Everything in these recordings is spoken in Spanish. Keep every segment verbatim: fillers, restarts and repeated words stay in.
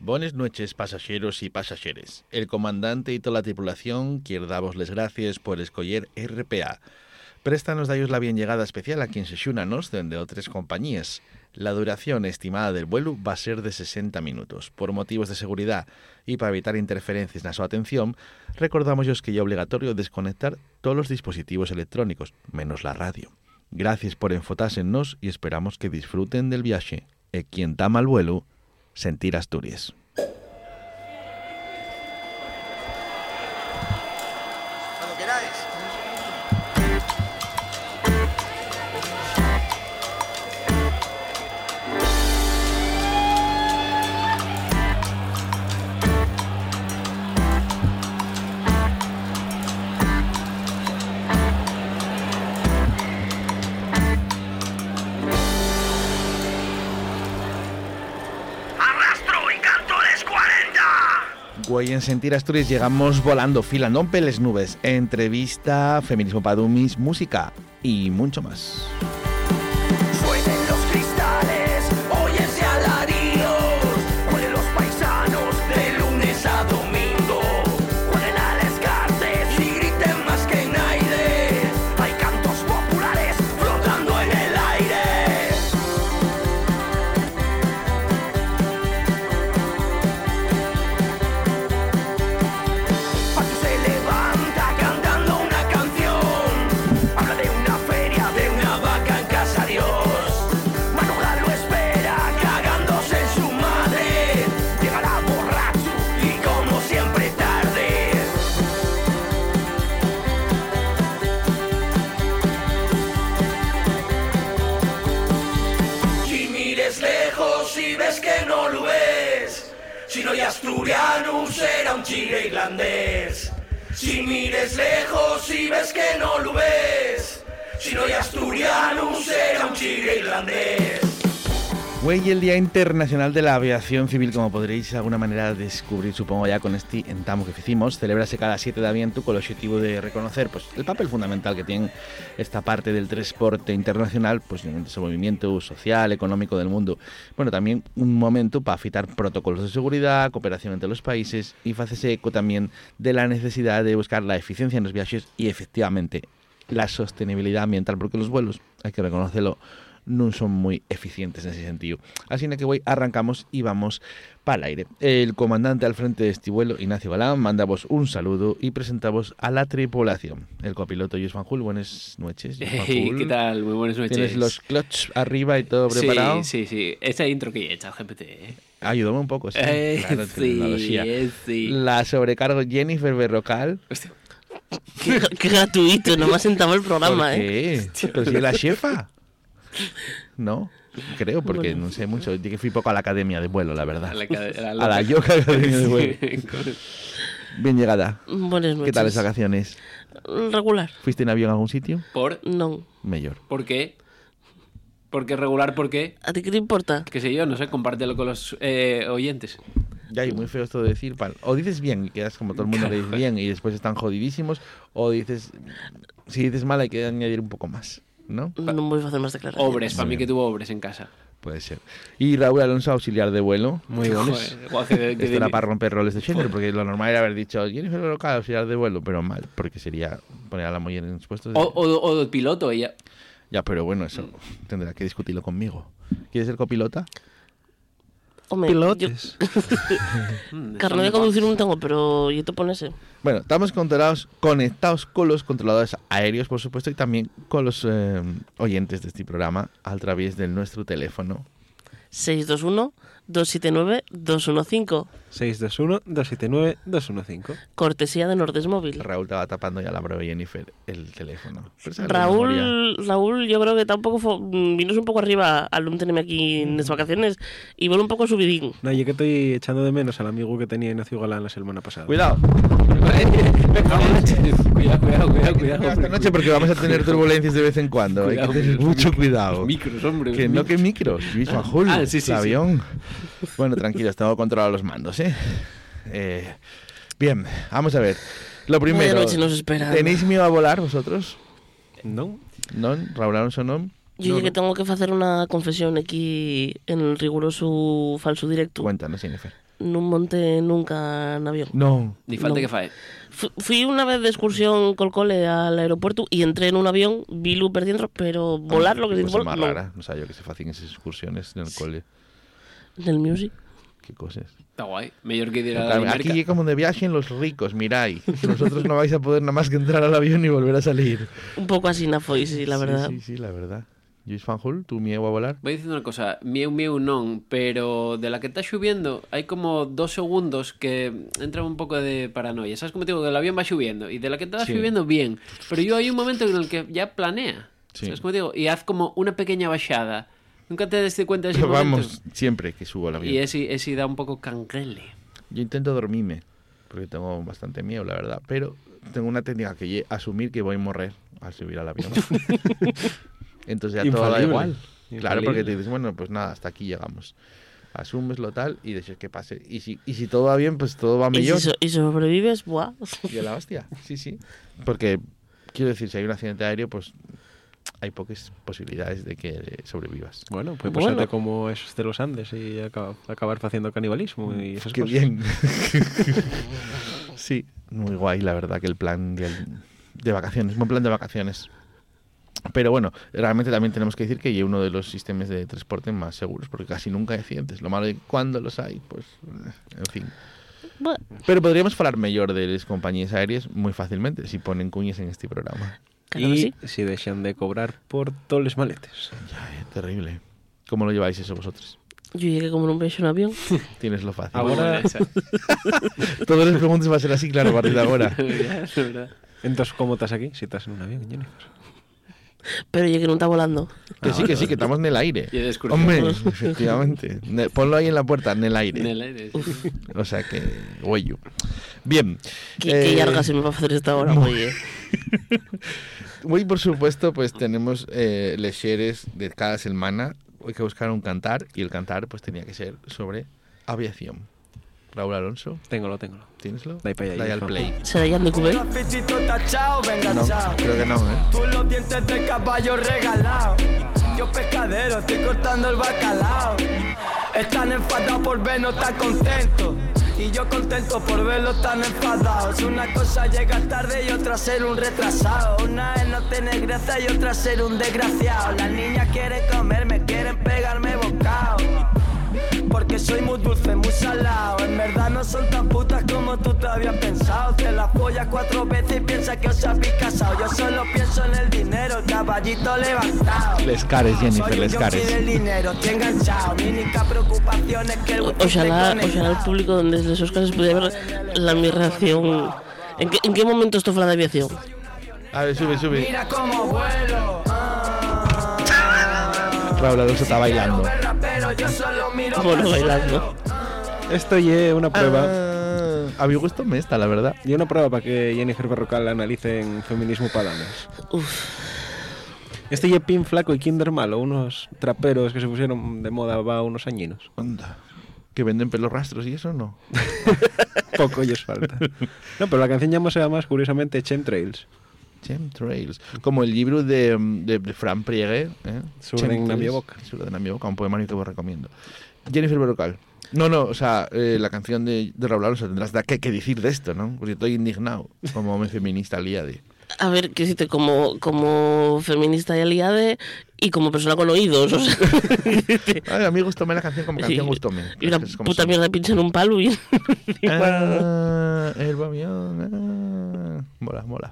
Buenas noches, pasajeros y pasajeres. El comandante y toda la tripulación quiere daros las gracias por escoger R P A. Préstanos dayos la bien llegada especial a quien se xúnanos dende otras compañías. La duración estimada del vuelo va a ser de sesenta minutos. Por motivos de seguridad y para evitar interferencias en su atención, recordamos que ya es obligatorio desconectar todos los dispositivos electrónicos, menos la radio. Gracias por enfotarse en nos y esperamos que disfruten del viaje. E quien tama el vuelo, sentir Asturias. Cuando queráis. Güey, en Sentir Asturias llegamos volando, filando peles nubes. Entrevista, feminismo para dummies, música y mucho más. Suenen los cristales, óyense alaridos, huelen los paisanos de lunes a domingo, huelen a las cartes y griten más que nadie. Hay cantos populares flotando en el aire. Paco se levanta cantando una canción, habla de una feria, de una vaca en casa Dios. Manuela lo espera cagándose en su madre, llegará borracho y como siempre tarde. Si mires lejos y ves que no lo ves, si no hay asturiano será un chile irlandés. Si mires lejos y ves que no lo ves, si no hay asturiano será un chile irlandés. Güey, el Día Internacional de la Aviación Civil, como podréis de alguna manera descubrir, supongo ya con este entamo que hicimos, celébrase cada siete de aviento con el objetivo de reconocer pues, el papel fundamental que tiene esta parte del transporte internacional pues, en ese movimiento social, económico del mundo. Bueno, también un momento para fitar protocolos de seguridad, cooperación entre los países y hacerse eco también de la necesidad de buscar la eficiencia en los viajes y efectivamente la sostenibilidad ambiental, porque los vuelos, hay que reconocerlo, no son muy eficientes en ese sentido. Así que hoy arrancamos y vamos para el aire. El comandante al frente de este vuelo, Ignacio Galán, mandamos un saludo y presentamos a la tripulación. El copiloto Luis Fanjul, buenas noches. Hey, ¿qué tal? Muy buenas noches. ¿Tienes los clutch arriba y todo preparado? Sí, sí, sí. Esa intro que he echado, G P T, ¿eh? Ayúdame un poco, sí. Eh, claro, tecnología. sí, sí. La sobrecargo Jennifer Berrocal. Hostia. Qué, qué gratuito, no me ha sentado el programa, ¿Por ¿eh? qué? Pero si es la jefa. No, creo, porque Bueno. no sé mucho. Yo que fui poco a la academia de vuelo, la verdad. A la, a A la Yoga Academia de vuelo. Bien llegada. Buenas noches. ¿Qué tal las vacaciones? Regular. ¿Fuiste en avión a algún sitio? ¿Por? No. Mejor. ¿Por qué? ¿Por qué regular? ¿Por qué? ¿A ti qué te importa? Qué sé yo, no sé, compártelo con los eh, oyentes. Ya, y muy feo esto de decir, pal. O dices bien y quedas como todo el mundo que dice bien y después están jodidísimos, o dices, si dices mal hay que añadir un poco más, ¿no? No voy a hacer más declaraciones. Obres, para mí que tuvo obres en casa. Puede ser. Y Raúl Alonso, auxiliar de vuelo. Muy Joder, guau, que- que- Esto era para romper roles de género, porque lo normal era haber dicho, ¿quién es el local, auxiliar de vuelo? Pero mal, porque sería poner a la mujer en sus puestos. de- O, o, o de piloto, ella. Ya, pero bueno, eso tendrá que discutirlo conmigo. ¿Quieres ser copilota? Hombre, Pilotes. Mm, Carnet de conducir no tengo, pero yo te pones. Bueno, estamos controlados, conectados con los controladores aéreos, por supuesto, y también con los eh, oyentes de este programa a través de nuestro teléfono. seis dos uno, dos siete nueve, dos uno cinco. seis dos uno, dos siete nueve, dos uno cinco. Cortesía de Nordes Móvil. Raúl estaba tapando ya la broma de Jennifer el teléfono. Pero sabe de memoria. Raúl, Raúl, yo creo que tampoco fue, vino un poco arriba al tenerme aquí en las vacaciones y vuelve un poco subidín. No, yo que estoy echando de menos al amigo que tenía Ignacio Galán la semana pasada. Cuidado. Cuidado, cuidado, cuidado, cuidado. Esta noche porque vamos a tener turbulencias de vez en cuando. Cuidado, Hay que tener los mucho micros, cuidado. los micros, hombre. Que los no, micros. que micros. Luis Fanjul, Ah, sí, sí, el sí. avión. Bueno, tranquilos, tengo controlado los mandos, ¿eh? Eh, Bien, vamos a ver. Lo primero, Buenas noches, nos esperan. ¿tenéis miedo a volar vosotros? No. ¿No? ¿Raúl Alonso no? Yo No, ya que no. tengo que hacer una confesión aquí en el riguroso falso directo. Cuéntanos, Jennifer. non monte nunca en avión. No. Ni falta No. que fae. Fu- Fui una vez de excursión col cole al aeropuerto y entré en un avión, vi Luper dentro, pero volar lo que dice Cosa volar, más no. rara. No sabía yo que se facían esas excursiones en el cole. Del music. Qué cosas. Está guai. Mellor que ir a Claro, Dinamarca. aquí como de viaje en los ricos, mirai. Vosotros no vais a poder nada más que entrar al avión y volver a salir. Un pouco así na foi, sí, la verdad. Sí, sí, sí, la verdad. Luis Fanjul, ¿tú miedo a volar? Voy dicindo unha cosa, mieu mieu non, pero de la que está xubiendo hai como dos segundos que entra un pouco de paranoia. ¿Sabes como te digo? Que el avión va xubiendo y de la que está Sí. xubiendo bien, pero yo hay un momento en el que ya planea. Sí. ¿Sabes como te digo? Y haz como una pequeña bajada. Nunca te des cuenta de ese Pero momento. vamos, siempre que subo al avión. Y ese, ese da un poco cangrele. Yo intento dormirme, porque tengo bastante miedo, la verdad. Pero tengo una técnica que es asumir que voy a morrer al subir al avión. Entonces ya todo da Infalible. igual. Claro, Infalible. porque te dices, bueno, pues nada, hasta aquí llegamos. Asumeslo tal y dejes que pase. Y si, y si todo va bien, pues todo va Y mejor. si, so- y sobrevives, buah. Y a la hostia, sí, sí. Porque, quiero decir, si hay un accidente aéreo, pues hay pocas posibilidades de que sobrevivas. Bueno, puede Bueno. pasarte como esos de los Andes y acaba- acabar haciendo canibalismo y esas Qué cosas. bien. Sí, muy guay, la verdad, que el plan de, de vacaciones, buen plan de vacaciones. Pero bueno, realmente también tenemos que decir que es uno de los sistemas de transporte más seguros, porque casi nunca hay accidentes. Lo malo es que cuando los hay, pues, eh, en fin. Bueno, Pero podríamos hablar mejor de las compañías aéreas muy fácilmente si ponen cuñas en este programa. claro que Y sí. si dejan de cobrar por todos los maletes. Ay, terrible. ¿Cómo lo lleváis eso vosotros? Yo llegué como un beso en avión. Tienes lo fácil. Ahora- Todas las preguntas van a ser así, claro, a partir de ahora. Ya, es verdad. Entonces, ¿cómo estás aquí? Si estás en un avión, Jennifer. Pero llegué no está volando. Que sí, que sí, que estamos en el aire. Y de excursión. Hombre, efectivamente. Ne- Ponlo ahí en la puerta, en el aire. En el aire, sí. O sea que, huello. Bien. Qué, qué eh, larga se me va a hacer esta hora, oye. Hoy, por supuesto, pues tenemos eh, les xeres de cada semana. Hay que buscar un cantar y el cantar pues tenía que ser sobre aviación. Raúl Alonso, Tengo, lo tengo. ¿tieneslo? Dai pa' allá, Dai al Juan. play. ¿Será ya de Cubé? Grafitito tachado, venga, No, chao. creo que no, ¿eh? Tú los dientes de caballo regalados. Yo pescadero, estoy cortando el bacalao. Están enfadados por vernos tan contentos. Y yo contento por verlos tan enfadados. Una cosa llega tarde y otra ser un retrasado. Una es no tener gracia y otra ser un desgraciado. Las niñas quieren comerme, quieren pegarme bocado. Porque soy muy dulce, muy salado. En verdad no son tan putas como tú te habías pensado. Te las follas cuatro veces y piensas que os habéis casado. Yo solo pienso en el dinero, el caballito levantado. Les cares, Jennifer, Soy un les junkie cares. del dinero, estoy enganchado. Mi única preocupación es que el wifi Ojalá, esté ojalá el conectado. público donde esos casos pudiera ver la mi reacción. ¿En qué, en qué momento esto fue la de aviación? A ver, sube, sube. Mira cómo vuelo. Raúl Alonso está bailando. Pero yo solo miro Bueno, pa'l bailando. suelo. Esto es una prueba. Ah, a mi gusto me está, la verdad. Y una prueba para que Jennifer Berrocal analice en feminismo para dames. Uf, Este es Pin Flaco y Kinder Malo, unos traperos que se pusieron de moda va unos añinos. Anda. Que venden pelos rastros y eso no. Poco ellos falta. No, pero la canción llama se llama más curiosamente Chemtrails. Chemtrails. Como el libro de, de, de Fran Priegue. ¿eh? Sur de Na mi boca. Sur de Na mi boca, un poemario que os recomiendo. Jennifer Berrocal. No, no, o sea, eh, la canción de, de Raúl Alonso tendrás da que, que decir de esto, ¿no? Porque estoy indignado como hombre feminista al día de... a ver, ¿qué decirte? Como, como feminista y aliade y como persona con oídos. O sea, Ay, a mí gustóme la canción como canción, Sí. gustóme. y una Las cosas como puta son. mierda pincha en un palo y... Ah, el avión. Ah. Mola, mola.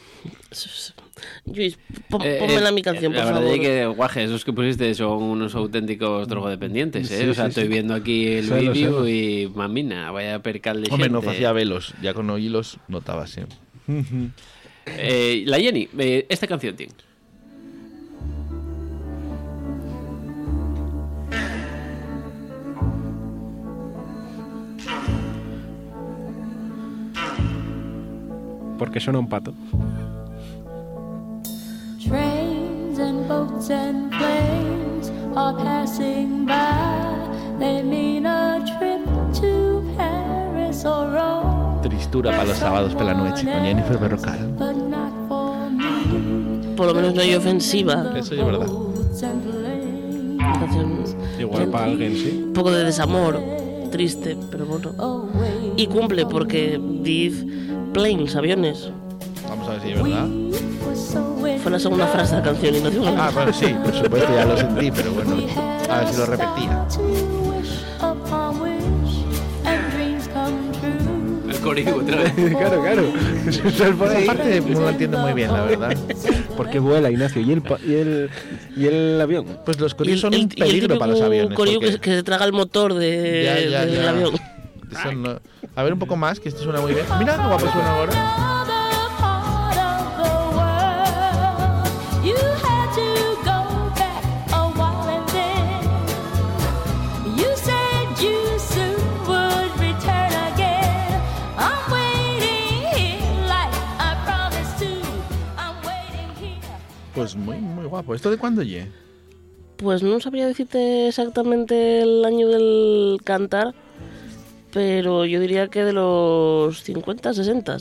Luis, pon- Eh, pónmela eh, mi canción, la por verdad favor. es que, guaje, esos que pusiste son unos auténticos drogodependientes, ¿eh? Sí, o sea, sí, estoy sí. viendo aquí el Selo, vídeo selo. y mamina, vaya percal de Hombre, no xente. hacía velos, ya con oílos notábase. Eh, la Jenny, eh, esta canción tiene. Porque suena un pato. Trains and boats and planes are passing by. They mean a trip to Paris or Rome. Tristura para los sábados por la noche con Jennifer Berrocal. But not for me. Por lo menos no hay ofensiva. Eso es verdad. Boats and planes. Una canción, Igual para alguien, sí. un poco de desamor. triste, pero bueno. Y cumple porque dice planes, aviones. Vamos a ver si es verdad. Fue la segunda frase de la canción y no digo nada. Ah, bueno, sí, por supuesto, ya lo sentí, pero bueno, a ver si lo repetía. El corillo otra vez. Claro, claro. Esa parte no la entiendo muy bien, la verdad. Porque vuela, Ignacio. ¿Y el, pa- y el, y el avión? Pues los Y corillos el, son el- un y el peligro para los típico aviones. corillo porque- que, que se traga el motor de, Ya, ya, del ya. avión. Eso no- A ver un poco más, que esto suena muy bien. Mira qué guapo suena ahora. Pues muy, muy guapo. ¿Esto de cuándo ye? Pues no sabría decirte exactamente el año del cantar, pero yo diría que de los cincuenta, sesenta.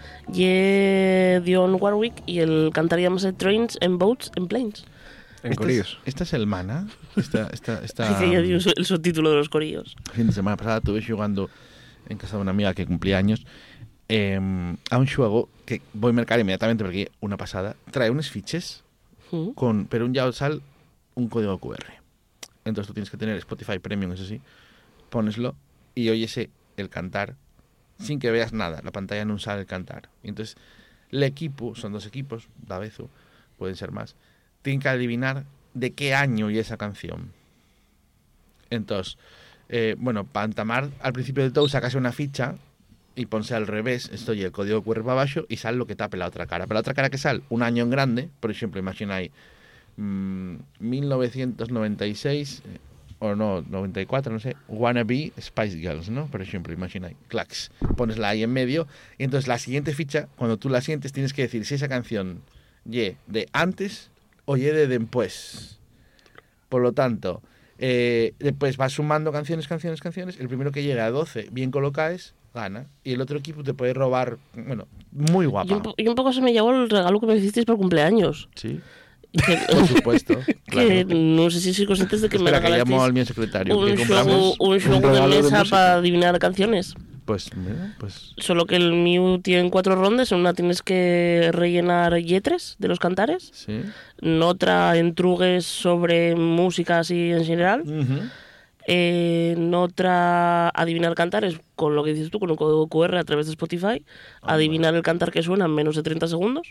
Y Dionne Warwick y el cantar llamase Trains and Boats and Planes. En Este corillos. es, esta es el mana. Esta, esta, esta, Que ya dio el subtítulo de los corillos. El fin de semana pasada estuve jugando en casa de una amiga que cumplía años eh, a un juego que voy a mercar inmediatamente porque una pasada. Trae unos fiches ¿Mm? con, pero un ya sal un código Q R. Entonces tú tienes que tener Spotify Premium, eso sí, poneslo y oyese el cantar sin que veas nada. La pantalla no sale el cantar. Y entonces el equipo, son dos equipos, da vezu, pueden ser más, tienen que adivinar de qué año y esa canción. Entonces, eh, bueno, para entamar, al principio de todo sacase una ficha y ponse al revés, esto y el código Q R para abajo y sale lo que tape la otra cara. Pero la otra cara que sale, un año en grande, por ejemplo, imagináis mmm, mil novecientos noventa y seis eh, o no, noventa y cuatro, no sé, Wannabe Spice Girls, ¿no? Por ejemplo, imagináis, clacks, ponesla ahí en medio y entonces la siguiente ficha, cuando tú la sientes, tienes que decir si esa canción ye de antes o ye de después. Por lo tanto, eh, después vas sumando canciones, canciones, canciones. El primero que llegue a doce bien colocadas, gana. Y el otro equipo te puede robar, bueno, muy Y guapa. un, po- y un poco se me llevó el regalo que me hicisteis por cumpleaños. Sí, Que, por supuesto. que Claro. no sé si sois conscientes de que Espera, me que llamo al regalasteis mío secretario. un que juego, compramos. un juego de regalo de mesa música. para adivinar canciones. Pues, mira, pues. Solo que el mío tiene cuatro rondas. En una tienes que rellenar yetres de los cantares. Sí. En otra entrugues sobre música así en general. Ujú. Eh, en otra adivinar cantares con lo que dices tú, con un código Q R a través de Spotify. Adivinar el cantar que suena en menos de treinta segundos.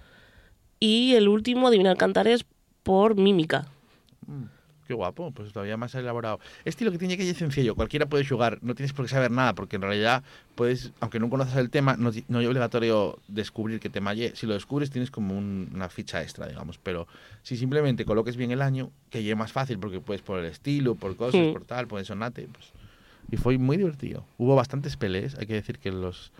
Y el último, adivinar cantares por mímica. Qué guapo, pues todavía más elaborado. Estilo que tiene que ser sencillo, cualquiera puede jugar, no tienes por qué saber nada, porque en realidad puedes, aunque no conozcas el tema, no, no es obligatorio descubrir qué tema hay. Si lo descubres tienes como un- una ficha extra, digamos, pero si simplemente coloques bien el año, que llegue más fácil, porque puedes por el estilo, por cosas, Sí. por tal, por el sonate, pues. Y fue muy divertido. Hubo bastantes peleas, hay que decir que los...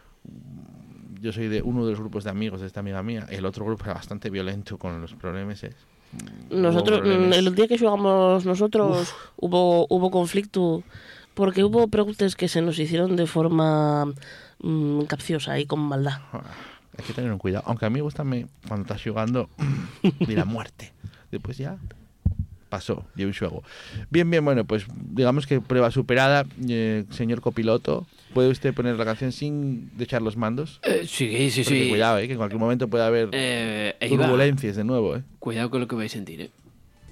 Yo soy de uno de los grupos de amigos de esta amiga mía, el otro grupo era bastante violento con los problemas. ¿eh? Nosotros, Hubo problemas. el día que jugamos nosotros, hubo, hubo conflicto porque hubo preguntas que se nos hicieron de forma mm, capciosa y con maldad. Hay que tener un cuidado. Aunque a mí gusta me, cuando estás jugando de la muerte. Después ya pasó, yo un juego. Bien, bien, bueno, pues digamos que prueba superada. Eh, señor copiloto, ¿puede usted poner la canción sin echar los mandos? Eh, sí, sí, Porque sí. cuidado, eh, que en cualquier momento puede haber Eh, ahí va. turbulencias de nuevo. Eh. Cuidado con lo que vais a sentir, ¿eh?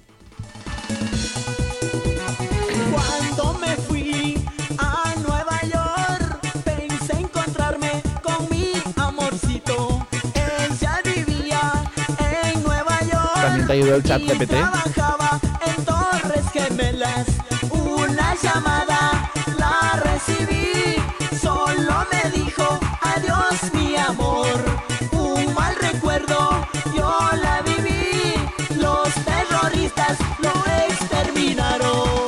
Cuando me fui a Nueva York, pensé encontrarme con mi amorcito. Él ya vivía en Nueva York. También te ayudó el chat y G P T. trabajaba en Torres Gemelas. Una llamada la recibí. Solo me dijo adiós mi amor. Un mal recuerdo yo la viví. Los terroristas lo exterminaron.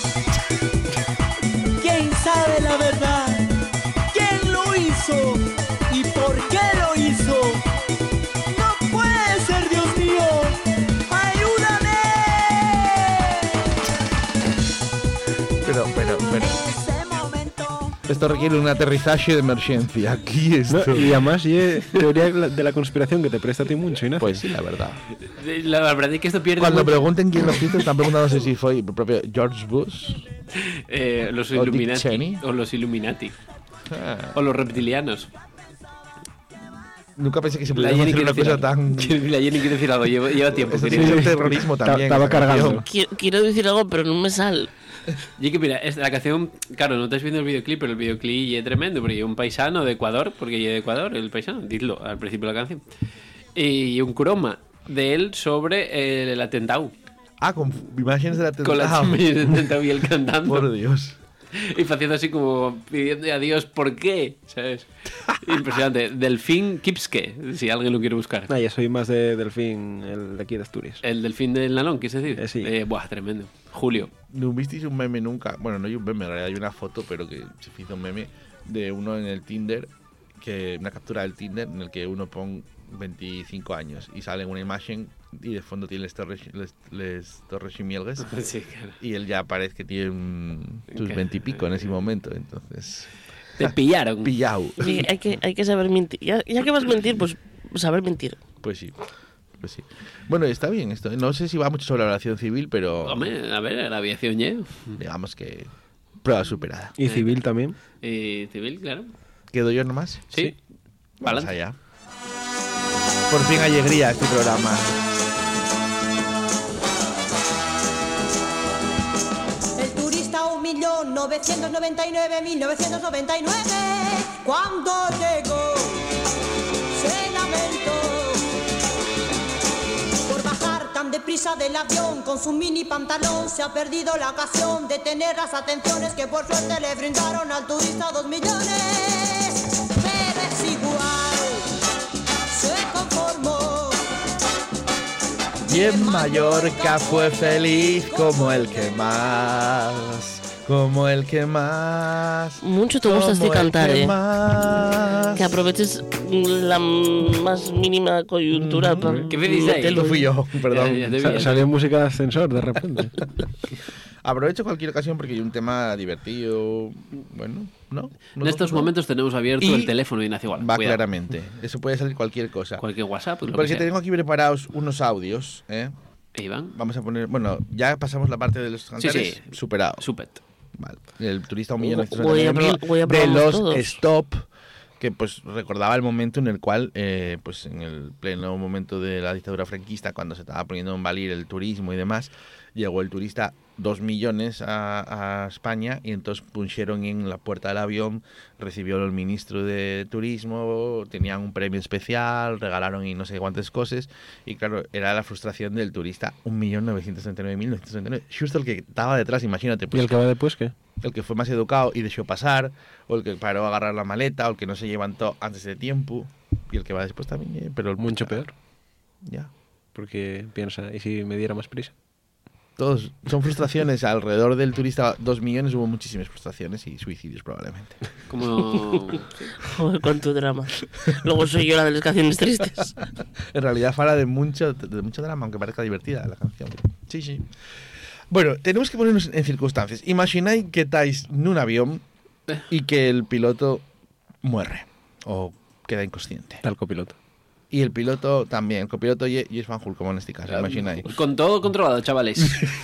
¿Quién sabe la verdad? ¿Quién lo hizo? ¿Y por qué lo hizo? No puede ser, Dios mío. ¡Ayúdame! Pero, pero, pero. Ese momento. Esto requiere un aterrizaje de emergencia. Aquí No, esto. y además, y es teoría de la- de la conspiración que te presta a ti mucho, Ignacio. Pues sí, la verdad. La verdad es que esto pierde Cuando mucho- pregunten quién lo hizo, están preguntando si fue el propio George Bush Eh, los O Dick Illuminati. Cheney. O los Illuminati. Ah, O los reptilianos. nunca pensé que se La pudiera Jenny hacer una quiere cosa decir tan... algo. La Jenny quiere decir algo. Lleva, lleva tiempo. Eso querido. tiene que ser terrorismo también. Estaba esa cargando. canción. Quiero, quiero decir algo, pero no me sale. Y que mira, es- la canción, claro, no estáis viendo el videoclip, pero el videoclip es tremendo, porque hay un paisano de Ecuador, porque es de Ecuador, el paisano, dilo al principio de la canción. Y un croma de él sobre el, el atentado. Ah, con imágenes del atentado. Con la imágenes del atentado y él cantando. Por Dios. Y haciendo así como pidiendo a Dios por qué, ¿sabes? Impresionante. Delfín Kipske, si alguien lo quiere buscar. Ah, ya soy más de Delfín, el de aquí de Asturias. El delfín del Nalón, ¿quieres decir? Eh, sí. Eh, buah, tremendo. Julio. ¿No visteis un meme nunca? Bueno, no hay un meme, en realidad hay una foto, pero que se hizo un meme de uno en el Tinder, que una captura del Tinder en el que uno pone veinticinco años y sale una imagen y de fondo tiene les Torres, les, les Torres Ximielgues Sí, claro. y él ya parece que tiene un- sus ¿Qué? veintipico en ese momento, entonces... Te pillaron. Pillao. Sí, hay, que, hay que saber mentir. Ya, ya que vas a mentir, pues saber mentir. Pues sí, pues sí. Bueno, está bien esto. No sé si va mucho sobre la aviación civil, pero Hombre, a ver, la aviación ya. digamos que prueba superada. Y civil también. Y civil, claro. ¿Quedo yo nomás? Sí. Vamos Pa'lante. allá. Por fin alegría este programa. El turista un millón novecientos noventa y nueve mil novecientos noventa y nueve cuando llegó se lamentó por bajar tan deprisa del avión con su mini pantalón. Se ha perdido la ocasión de tener las atenciones que por suerte le brindaron al turista dos millones. Pero es igual, se conformó. Y en Mallorca fue feliz como el que más, como el que más. Mucho te gusta este como el cantar, que eh. más. Que aproveches la más mínima coyuntura para ¿Qué me dices ahí? Esto fui yo, perdón. Ya, ya te Sa- vi. salió música de ascensor de repente. Aprovecho cualquier ocasión porque hay un tema divertido. Bueno, ¿no? En estos ¿No? momentos tenemos abierto Y el teléfono de Ignacio Guala. Va Cuidado. claramente. Eso puede salir cualquier cosa. Cualquier WhatsApp, lo Porque que sea. tengo aquí preparados unos audios, ¿eh? Iván, Vamos a poner. Bueno, ya pasamos la parte de los cantares. sí. Superado. Supet. Vale. El turista un millón Voy a pro- voy a de probarlos los todos. stop, que pues recordaba el momento en el cual, eh, pues en el pleno momento de la dictadura franquista, cuando se estaba poniendo en valir el turismo y demás, llegó el turista dos millones a, a España y entonces pusieron en la puerta del avión, recibió el ministro de turismo, tenían un premio especial, regalaron y no sé cuántas cosas y claro, era la frustración del turista un millón novecientos treinta y nueve mil novecientos treinta y nueve. Justo el que estaba detrás, imagínate, ¿Y pues, el que va después qué? el que fue más educado y dejó pasar, o el que paró a agarrar la maleta, o el que no se levantó antes de tiempo, y el que va después también, eh, pero el Mucho peor. Ya. Porque piensa, ¿y si me diera más prisa? Todos son frustraciones alrededor del turista dos millones, hubo muchísimas frustraciones y suicidios probablemente. Como... Joder, cuánto drama. Luego soy yo la de las canciones tristes. En realidad fala de mucho, de mucho drama, aunque parezca divertida la canción. Sí, sí. Bueno, tenemos que ponernos en circunstancias. Imagináis que estáis en un avión y que el piloto muere o queda inconsciente. Tal copiloto. Y el piloto también, el copiloto y y es Van Hul, como en este caso, imagináis. Con todo controlado, chavales.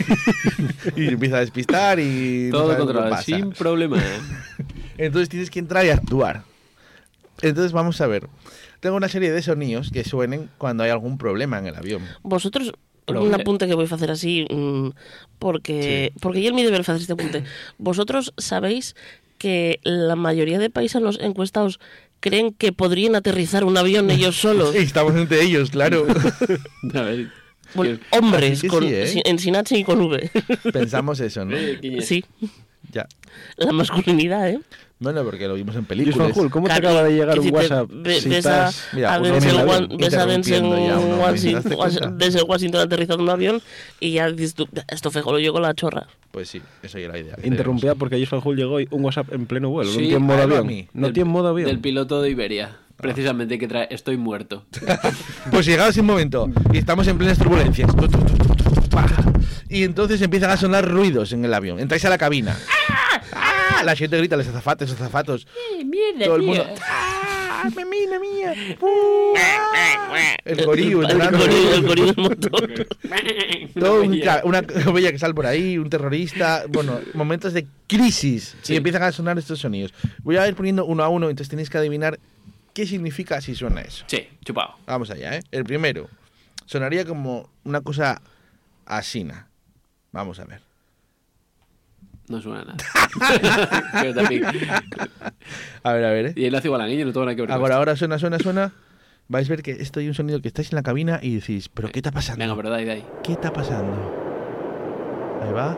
Y empieza a despistar y... no Todo sabes lo que controlado, pasa. sin problema. Entonces tienes que entrar y actuar. Entonces vamos a ver. Tengo una serie de sonidos que suenen cuando hay algún problema en el avión. Vosotros, Pero, un hombre. apunte que voy a hacer así, mm, porque, porque ya el mi deber hacer este apunte. Vosotros sabéis que la mayoría de paisanos encuestados creen que podrían aterrizar un avión ellos solos. Sí, estamos entre ellos, claro. A ver. Bueno, hombres, Así que con, sí, ¿eh? sin- en sin H y con V. Pensamos eso, ¿no? Sí, Ya. la masculinidad, ¿eh? Bueno, porque lo vimos en Y películas. Fanjul, ¿cómo te Claro, acaba de llegar que un si te WhatsApp? ve- Si ves a, estás- Mira, a uno Denzel, en el Wa- avión, ves a Denzel interrumpiendo ya uno, Washington, ¿te das cuenta? Denzel Washington aterrizando en un avión y ya dices tú, esto fejo lo llego la chorra. Pues sí, eso ya era la idea. que Interrumpía porque ayer Fanjul llegó y un WhatsApp en pleno vuelo. Sí, no tiene modo a él o a avión. mí. No Del- tiene modo avión. Del piloto de Iberia. Precisamente que trae Estoy muerto. tenemos. Pues llegado ese momento y estamos en plenas turbulencias. Tu, tu, tu, tu, tu, tu, pa. Y entonces empiezan a sonar ruidos en el avión. Entráis a la cabina. ¡Ah! La gente grita, los azafatos, los azafatos. Todo el mundo. ¡Ah! ¡Ah, me mina mía! ¡Uh, ah! El gorillo, el entrando. gorillo, el gorillo del motor. Todo un ca- una bella que sale por ahí, un terrorista. Bueno, momentos de crisis. Sí. Y empiezan a sonar estos sonidos. Voy a ir poniendo uno a uno, entonces tenéis que adivinar qué significa si suena eso. Sí, chupado. Vamos allá, ¿eh? El primero sonaría como una cosa asina. Vamos a ver. No suena nada. Pero también- A ver, a ver, ¿eh? Y él lo hace igual a niño, no tengo nada que ver con Ahora, esto. ahora suena, suena, suena. Vais a ver que esto hay un sonido que estáis en la cabina y decís, ¿pero qué está pasando? Venga, pero de ahí, de ahí. ¿Qué está pasando? Ahí va.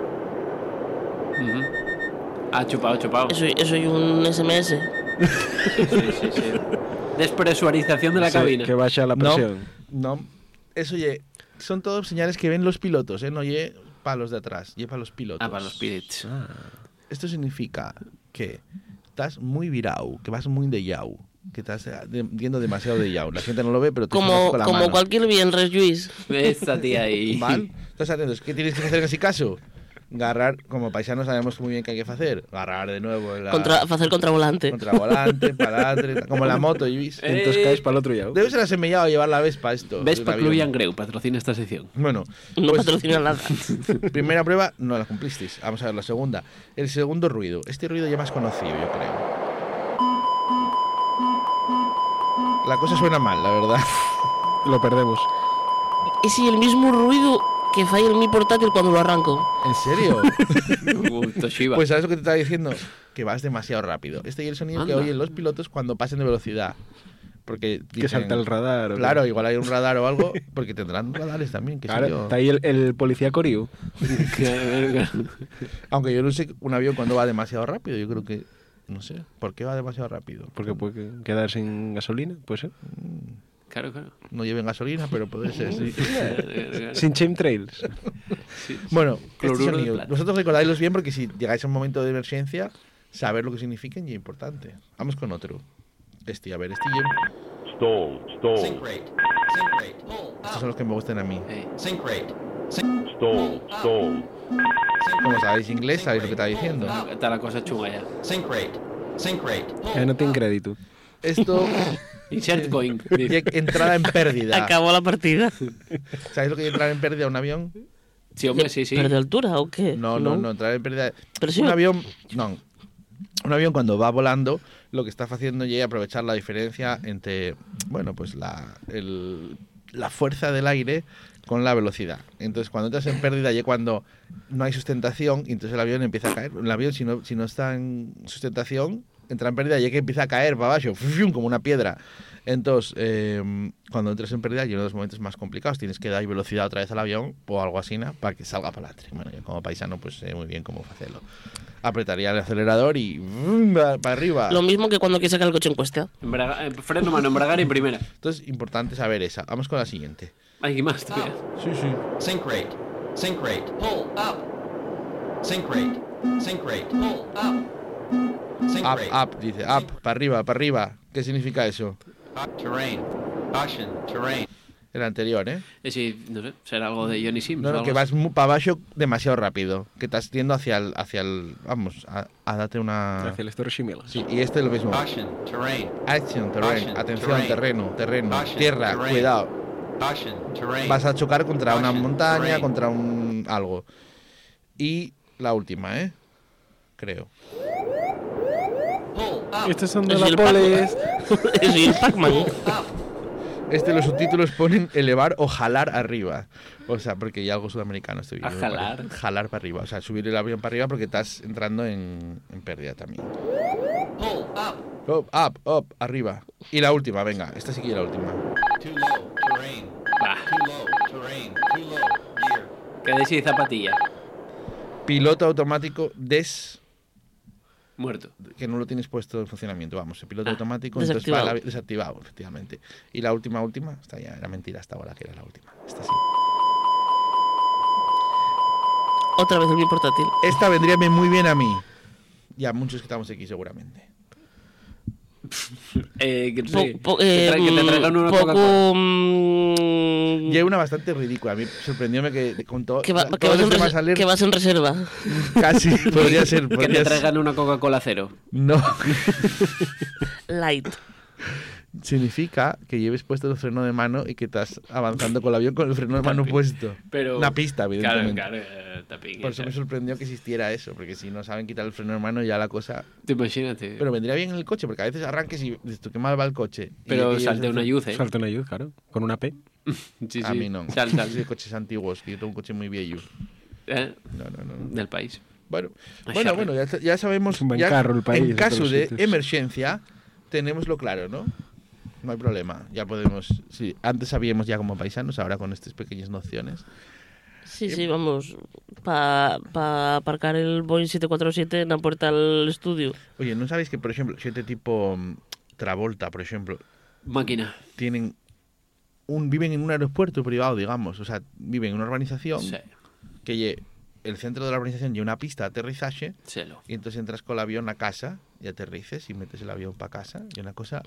Ujú. Ah, chupado, chupado. Eso, eso y un S M S. Sí, sí, sí. Despresurización de la Sí, cabina. que baja la No, presión. no. Eso, oye, son todos señales que ven los pilotos, ¿eh? No oye para los de atrás, oye para los pilotos. Ah, para los spirits. Esto significa que estás muy virado, que vas muy de yau, que estás eh, de- yendo demasiado de yau. La gente no lo ve, pero te suena Como, con la como mano. cualquier viernes, Luis. Esta tía ahí. ¿Vale? Estás atentos. ¿Qué tienes que hacer en ese caso? Agarrar, como paisanos sabemos muy bien qué hay que hacer. Agarrar de nuevo la... Contra, hacer contravolante. contravolante, para adelante, como la moto, Luis. Eh, Entonces caes para el otro lado. Debe ser asemellado llevar la Vespa esto. Vespa de un avión. Cluyan Greu, patrocina esta sección. Bueno, No pues, patrocina nada. primera prueba no la cumplisteis. Vamos a ver la segunda. El segundo ruido. Este ruido ya más conocido, yo creo. La cosa suena mal, la verdad. Lo perdemos. Es el mismo ruido que falla en mi portátil cuando lo arranco. ¿En serio? Uh, Toshiba. Pues ¿sabes lo que te estaba diciendo? Que vas demasiado rápido. Este es el sonido que Anda. oyen los pilotos cuando pasen de velocidad. Porque Que dicen- salta el radar. ¿o qué? Claro, igual hay un radar o algo, porque tendrán radares también, que sé Claro, yo. está ahí el, el policía Coriu. Aunque yo no sé un avión cuando va demasiado rápido, yo creo que, no sé, ¿por qué va demasiado rápido? Porque puede quedar sin gasolina, puede ser. Claro, claro. No lleven gasolina, pero puede ser, sí. Sin chemtrails. Bueno, este Cloruro de sonido, plata. vosotros recordáislos bien porque si llegáis a un momento de emergencia, saber lo que significan y es importante. Vamos con otro. Este, a ver, este y- Stall, stall, Sink rate. Sink rate. Pull estos up. son los que me gustan a mí. Eh, Sink rate. Sink. stall, stall, Como sabéis inglés, sabéis lo que está diciendo. está la cosa chunga ya. Sink rate. Sink rate. Ya no tiene crédito. Esto, Insert coin. y entrada en pérdida. Acabó la partida. ¿Sabéis lo que es entrar en pérdida a un avión? Sí, hombre, sí, sí. ¿Pero de altura o qué? No, no, no, entrar en pérdida. Presión. Un avión, no. Un avión cuando va volando, lo que está haciendo es aprovechar la diferencia entre, bueno, pues la, el- la fuerza del aire con la velocidad. Entonces, cuando entras en pérdida, ya cuando no hay sustentación, y entonces el avión empieza a caer. El avión, si no, si no está en sustentación, entra en pérdida, ya que empieza a caer para abajo, ¡fium!, como una piedra. Entonces, eh, cuando entras en pérdida, y uno de los momentos más complicados, tienes que dar velocidad otra vez al avión o algo así, ¿no?, para que salga para adelante. Bueno, yo como paisano, pues sé muy bien cómo hacerlo. Apretaría el acelerador y ¡vum!, va para arriba. Lo mismo que cuando quieres sacar el coche en cuesta. Embraga- eh, freno mano, embragar en primera. Entonces, importante saber esa. Vamos con la siguiente. Hay más todavía. Sí, sí. Sink rate. Sink rate. Pull up. Sink rate. Sink rate. Pull up. Sink Up, rate. up, dice, up, para arriba, para arriba. ¿Qué significa eso? Up terrain. Caution. Terrain. El anterior, ¿eh? Eh, sí, no sé, será algo de Johnny Sims. No, o no, algo que así. vas para abajo demasiado rápido. Que estás yendo hacia el, hacia el, vamos, a, a darte una... Hacia el Store Shimel. Sí, y este es lo mismo. Caution. Terrain. Action, terreno, Caution, atención, terrain. terreno, terreno, Caution, tierra, terrain. cuidado. Caution. Terrain. Vas a chocar contra una Caution, montaña, terrain. contra un algo. Y la última, ¿eh? Creo. Pull up. Estos son de Es la el polis. Eso y el Pac-Man. Pull up. Este los subtítulos ponen elevar o jalar arriba. O sea, porque ya algo sudamericano estoy viendo. ¿A me jalar? parece. Jalar para arriba. O sea, subir el avión para arriba porque estás entrando en, en pérdida también. Pull up. Up, up, up, arriba. Y la última, venga. Esta sí que es la última. Too low. Terrain. Bah, Too low. Terrain. Too low. Gear. quedéis y zapatilla. Piloto automático des... Muerto. que no lo tienes puesto en funcionamiento. Vamos, el piloto Ah, automático desactivado. entonces va a la- desactivado, efectivamente. Y la última, última, esta ya era mentira hasta ahora que era la última. Esta sí. Otra vez el mi portátil. Esta vendría muy bien a mí. Y a muchos que estamos aquí seguramente. Eh, que, Po- sí, po- que, eh, tra- que te traigan una Coca-Cola. poco. mm, Y hay una bastante ridícula. A mí sorprendióme que con todo. que, va- todos que vas los en demás res- salir que vas en reserva. casi. Podría ser. Que podría te ser. traigan una Coca-Cola cero. No. Light. significa que lleves puesto el freno de mano y que estás avanzando con el avión con el freno de mano puesto. Pero, Una pista, evidentemente. Claro, claro, eh, tapín, Por eso esa. me sorprendió que existiera eso, porque si no saben quitar el freno de mano ya la cosa... Tú imagínate. Pero vendría bien en el coche, porque a veces arranques y dices tú, qué mal va el coche. Y- Pero y salte ellos una dicen, luz, ¿eh? Salta una ayuda, claro. Con una P. Sí, A sí. mí no. Sal, sal. Yo soy de coches antiguos, que yo tengo un coche muy viejo. Eh, No, no, no. no. Del país. Bueno, Ay, bueno, Charlie. bueno, ya, ya sabemos. Es un buen ya carro el país, en de caso todos de sitios. emergencia, tenemoslo claro, ¿no? No hay problema. Ya podemos. Sí, antes sabíamos ya como paisanos, ahora con estas pequeñas nociones. Sí, sí, vamos. Para pa aparcar el Boeing siete cuatro siete en la puerta del estudio. Oye, ¿no sabéis que, por ejemplo, gente tipo mm, Travolta, por ejemplo, Máquina. tienen un viven en un aeropuerto privado, digamos? O sea, viven en una urbanización Sí. que lle- el centro de la urbanización lleva una pista de aterrizaje Selo. y entonces entras con el avión a casa y aterrices y metes el avión para casa y una cosa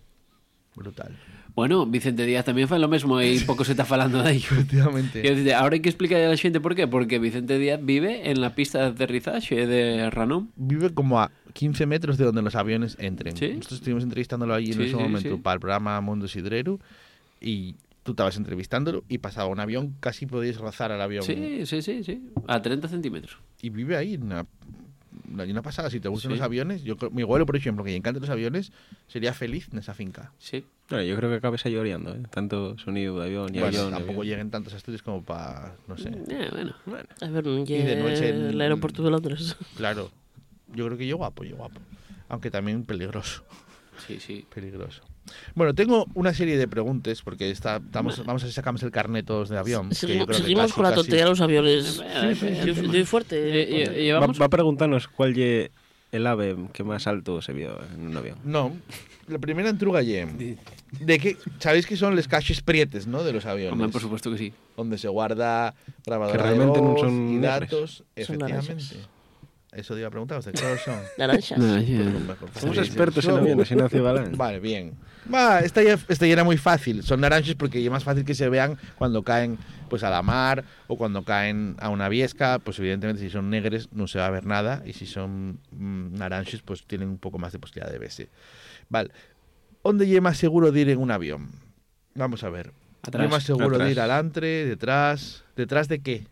brutal. Bueno, Vicente Díaz tamén fai lo mesmo e pouco se está falando de ello. Efectivamente. Quero dicir, ahora hai que explicar a la xente por qué. Porque Vicente Díaz vive en la pista de aterrizaxe de Ranón. Vive como a quince metros de donde los aviones entren. ¿Sí? Nosotros estuvimos entrevistándolo allí en Sí, ese sí, momento sí. para el programa Mundo Sidrero y tú estabas entrevistándolo y pasaba un avión, casi podías rozar al avión. Sí, sí, sí, sí. A treinta centímetros. Y vive ahí, una, una, una pasada. Si te gustan Sí. los aviones, yo creo- mi abuelo, por ejemplo, que le encantan los aviones, sería feliz en esa finca. Sí. Bueno, yo creo que acabes ahí lloriando, ¿eh? Tanto sonido de avión y Bueno, avión. y tampoco avión. lleguen tantos estudios como para, no sé. Eh, bueno. A ver, non Y de lle noche en- el aeropuerto de Londres. Claro, yo creo que yo guapo, yo guapo. Aunque también peligroso. Sí, sí. Peligroso. Bueno, tengo una serie de preguntas porque está, estamos, vamos a ver si sacamos el carnet todos de avión. que yo Segui- creo que seguimos casi, con la casi- tontería de los aviones. Sí, sí, sí. Yo- yo fuerte. Eh, eh, Va, llevamos... va a preguntarnos cuál lle el ave que más alto se vio en un avión. No, la primera entruga ye. De que, ¿sabéis que son los caches prietes, no? De los aviones. Hombre, por supuesto que sí. Donde se guarda grabadora Que realmente de no voz son y negras. datos. Son Efectivamente. naranjas. Eso te iba a preguntar, ¿ustedes qué color son? Naranjas. No, ya. Pues, mejor Somos fácil. expertos en Son- aviones, Ignacio Galán. Vale, bien. Va, esta ya, esta ya era muy fácil. Son naranjas porque es más fácil que se vean cuando caen pues a la mar o cuando caen a una viesca. Pues evidentemente si son negres no se va a ver nada y si son mm, naranjas pues tienen un poco más de posibilidad de verse. Vale. ¿Dónde es más seguro de ir en un avión? Vamos a ver. Atrás. ¿Es más seguro Atrás. de ir adelante, detrás? ¿Detrás de qué?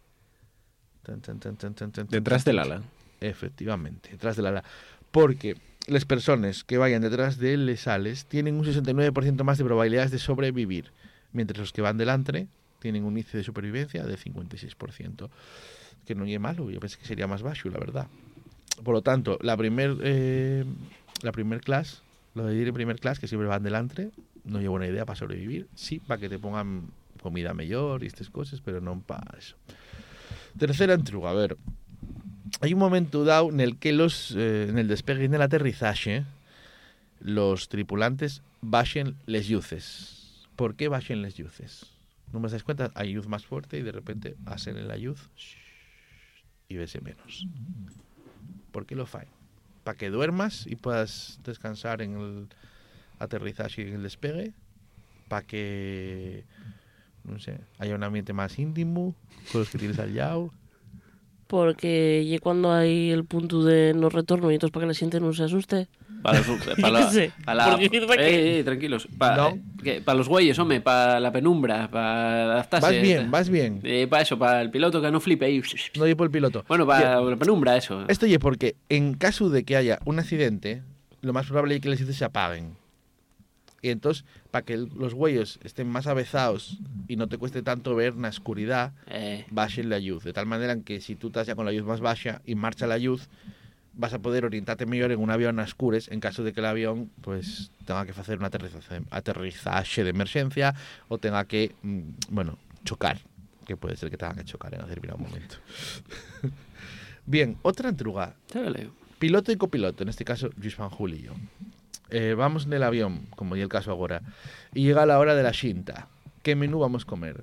Tan, tan, tan, tan, tan, tan, Detrás tan, del tan. ala. Efectivamente, detrás del ala. Porque las personas que vayan detrás de les ales tienen un sesenta y nueve por ciento más de probabilidades de sobrevivir, mientras los que van delante tienen un índice de supervivencia de cincuenta y seis por ciento. Que no es malo, yo pensé que sería más bajo, la verdad. Por lo tanto, la primer, eh, la primer clase, lo de ir en primer clase, que siempre van delante, no es buena idea para sobrevivir. Sí, para que te pongan comida mejor y estas cosas, pero no para eso. Tercera entruga, a ver. Hay un momento dado en el que los eh, en el despegue y en el aterrizaje los tripulantes bajen les luces. ¿Por qué bajen les luces? No me dais cuenta, hay luz más fuerte y de repente hacen la luz y vese menos. ¿Por qué lo faen? ¿Para que duermas y puedas descansar en el aterrizaje y en el despegue? ¿Para que no sé, haya un ambiente más íntimo con los que tienes al lado? Porque y cuando hay el punto de no retorno y entonces para que la gente no se asuste. Para los, para la, Yo qué sé, para la- ¿por qué dice que- eh, eh, tranquilos. Para, No. eh, que- para los güeyes, hombre, para la penumbra, para adaptarse. Vas bien, vas bien. Eh, para eso, para el piloto que no flipe y... No llevo el piloto. Bueno, para la penumbra, eso. Esto es porque en caso de que haya un accidente, lo más probable es que las luces se apaguen. Y entonces, para que el- los güeyes estén más avezados y no te cueste tanto ver en la oscuridad, Eh, bajen la luz. De tal manera en que si tú estás ya con la luz más baja y marcha la luz, vas a poder orientarte mejor en un avión a oscures en caso de que el avión pues tenga que hacer un aterrizaje, aterrizaje de emergencia o tenga que, mm, bueno, chocar. Que puede ser que tenga que chocar en determinado momento. Bien, otra entruga. te lo leo. Piloto y copiloto, en este caso Luis Van Julio. Eh, vamos en el avión, como es el caso ahora, y llega la hora de la xinta. ¿Qué menú vamos a comer?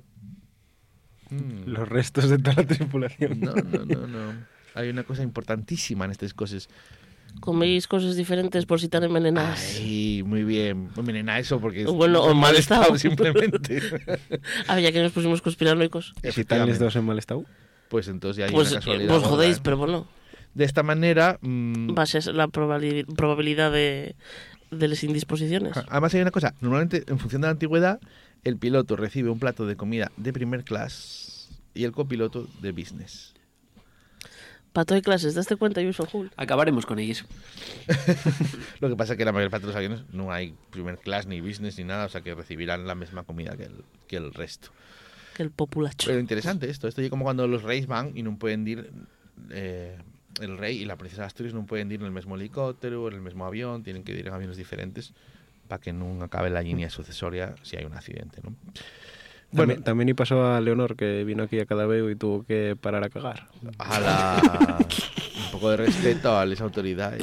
Mm, Los restos de toda la tripulación. No, no, no, no. Hay una cosa importantísima en estas cosas. Coméis cosas diferentes por si están envenenadas. Ay, muy bien. Muy bien, en eso porque es Bueno, o en mal estado. simplemente. A ver, ya que nos pusimos conspiranoicos. Si están los dos en mal estado. Pues entonces ya hay Pues una eh, casualidad. vos gorda, jodéis, ¿eh? pero bueno. De esta manera, mm, Va a ser la probabili- probabilidad de, de las indisposiciones. Además hay una cosa, normalmente en función de la antigüedad, el piloto recibe un plato de comida de primer class y el copiloto de business. Pato de clases, ¿daste cuenta, Usual Hull? Acabaremos con ellos. Lo que pasa es que la mayor parte de los aviones no hay primer class ni business ni nada, o sea que recibirán la misma comida que el, que el resto. Que el populacho. Pero interesante esto, esto es como cuando los reyes van y no pueden ir, eh, el rey y la princesa de Asturias no pueden ir en el mismo helicóptero, en el mismo avión, tienen que ir en aviones diferentes para que no acabe la línea sucesoria si hay un accidente, ¿no? Bueno, Bueno, también y pasó a Leonor, que vino aquí a Cadaveo y tuvo que parar a cagar. a la... un poco de respeto a las autoridades.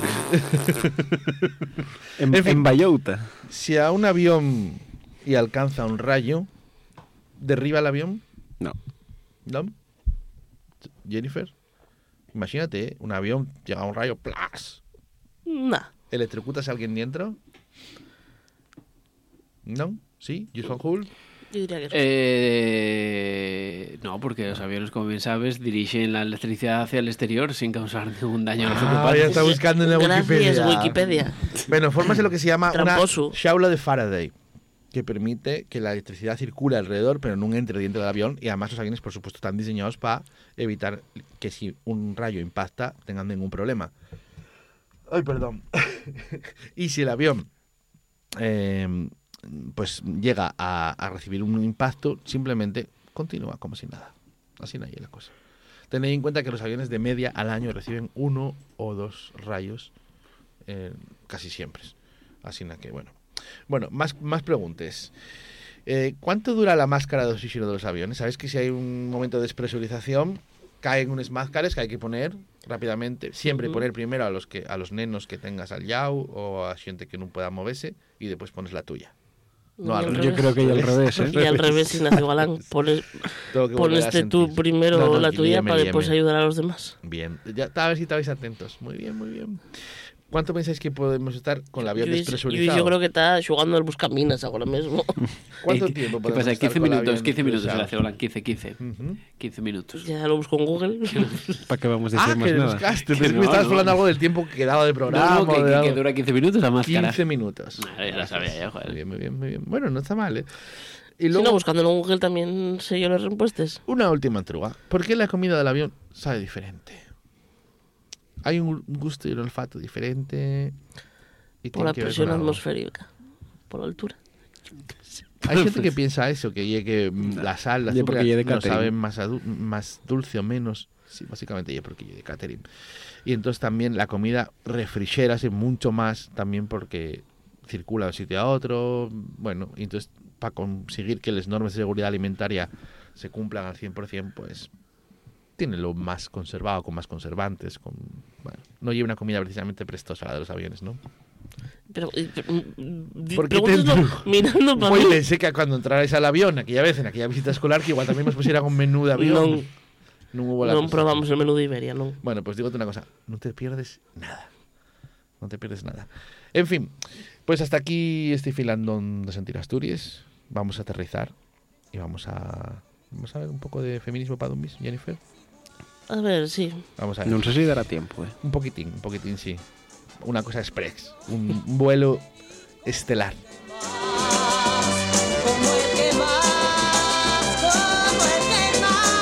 En, En fin. en Vallauta. Si a un avión y alcanza un rayo, ¿derriba el avión? No. ¿No? Jennifer, imagínate, ¿eh? Un avión, llega un rayo, ¡plas! Nah. ¿Electrocutas a alguien dentro? ¿No? ¿Sí? ¿Usual Hull? Yo diría que sí. Eh, no, porque los aviones, como bien sabes, dirigen la electricidad hacia el exterior sin causar ningún daño a los Ah, ocupantes. ya está buscando en la Gracias, Wikipedia. Wikipedia. Bueno, fórmase lo que se llama Tramposo. una jaula de Faraday, que permite que la electricidad circule alrededor, pero no entre dentro del avión. Y además los aviones, por supuesto, están diseñados para evitar que si un rayo impacta tengan ningún problema. Ay, perdón. Y si el avión eh, pues llega a, a recibir un impacto, simplemente continúa como si nada. Así no hay la cosa. Tened en cuenta que los aviones de media al año reciben uno o dos rayos eh, casi siempre. Así na que, bueno. Bueno, más, más preguntas. Eh, ¿Cuánto dura la máscara de oxígeno de los aviones? ¿Sabes que si hay un momento de despresurización, caen unas máscaras que hay que poner rápidamente? Siempre Ujú. poner primero a los que a los nenos que tengas al yau o a gente que no pueda moverse y después pones la tuya. No, Y al al revés. Yo creo que ya al revés, ¿eh? Y al revés, Ignacio Galán. Pones, Tengo que volver a poneste tú sentir. primero No, la tranquilo, tuya llame, para llame. después ayudar a los demás. Bien, ya, a ver si estabais atentos. Muy bien, muy bien. ¿Cuánto pensáis que podemos estar con el avión Yo, yo, despresurizado? yo creo que está jugando al buscaminas ahora mismo. ¿Cuánto Eh, tiempo ¿Qué podemos pasa? estar quince con el minutos, avión quince minutos, despresurizado? Ignacio Galán, quince, quince. Ujú. quince minutos. Ya lo busco en Google. ¿Para qué vamos a decir Ah, más que nada? buscaste. Que Pensé que no, me estabas no. hablando algo del tiempo que quedaba de programa. No, no, que, o de que- algo. que dura quince minutos la máscara. quince minutos. Vale, ya lo sabía yo, joder. Muy bien, muy bien, muy bien. Bueno, no está mal, ¿eh? Y Si luego, no, buscándolo en Google también sé yo las respuestas. una última truga. ¿Por qué la comida del avión sabe diferente? Hay un gusto y un olfato diferente. Y Por tiene la que ver presión con algo. atmosférica. Por la altura. Hay gente que piensa eso, que, ye que mm, la sal, la Ya porque azúcar ye de no catering. saben más, adu- más dulce o menos. Sí, básicamente ya porque ye de catering. Y entonces también la comida refrigérase mucho más también porque circula de un sitio a otro. Bueno, y entonces para conseguir que las normas de seguridad alimentaria se cumplan al cien por ciento, pues tiene lo más conservado, con más conservantes. Con, bueno, no lleva una comida precisamente prestosa la de los aviones, ¿no? Pero, eh, pero, mm, ¿Por qué te pregúntaslo entro? mirando para Pues mí. pensé que cuando entrarais al avión, aquella vez, en aquella visita escolar, que igual también nos pusieran un menú de avión. No. No hubo la No cosa. probamos el menú de Iberia, no. Bueno, pues dígote una cosa, no te pierdes nada. No te pierdes nada. En fin, pues hasta aquí este filandón de Sentir Asturias. Vamos a aterrizar y vamos a vamos a ver un poco de feminismo para Dumbis, Jennifer. A ver, sí. Vamos a ver. No sé si dará tiempo, ¿eh? Un poquitín, un poquitín, sí. Una cosa express, un, un vuelo estelar. Como el que más, como el que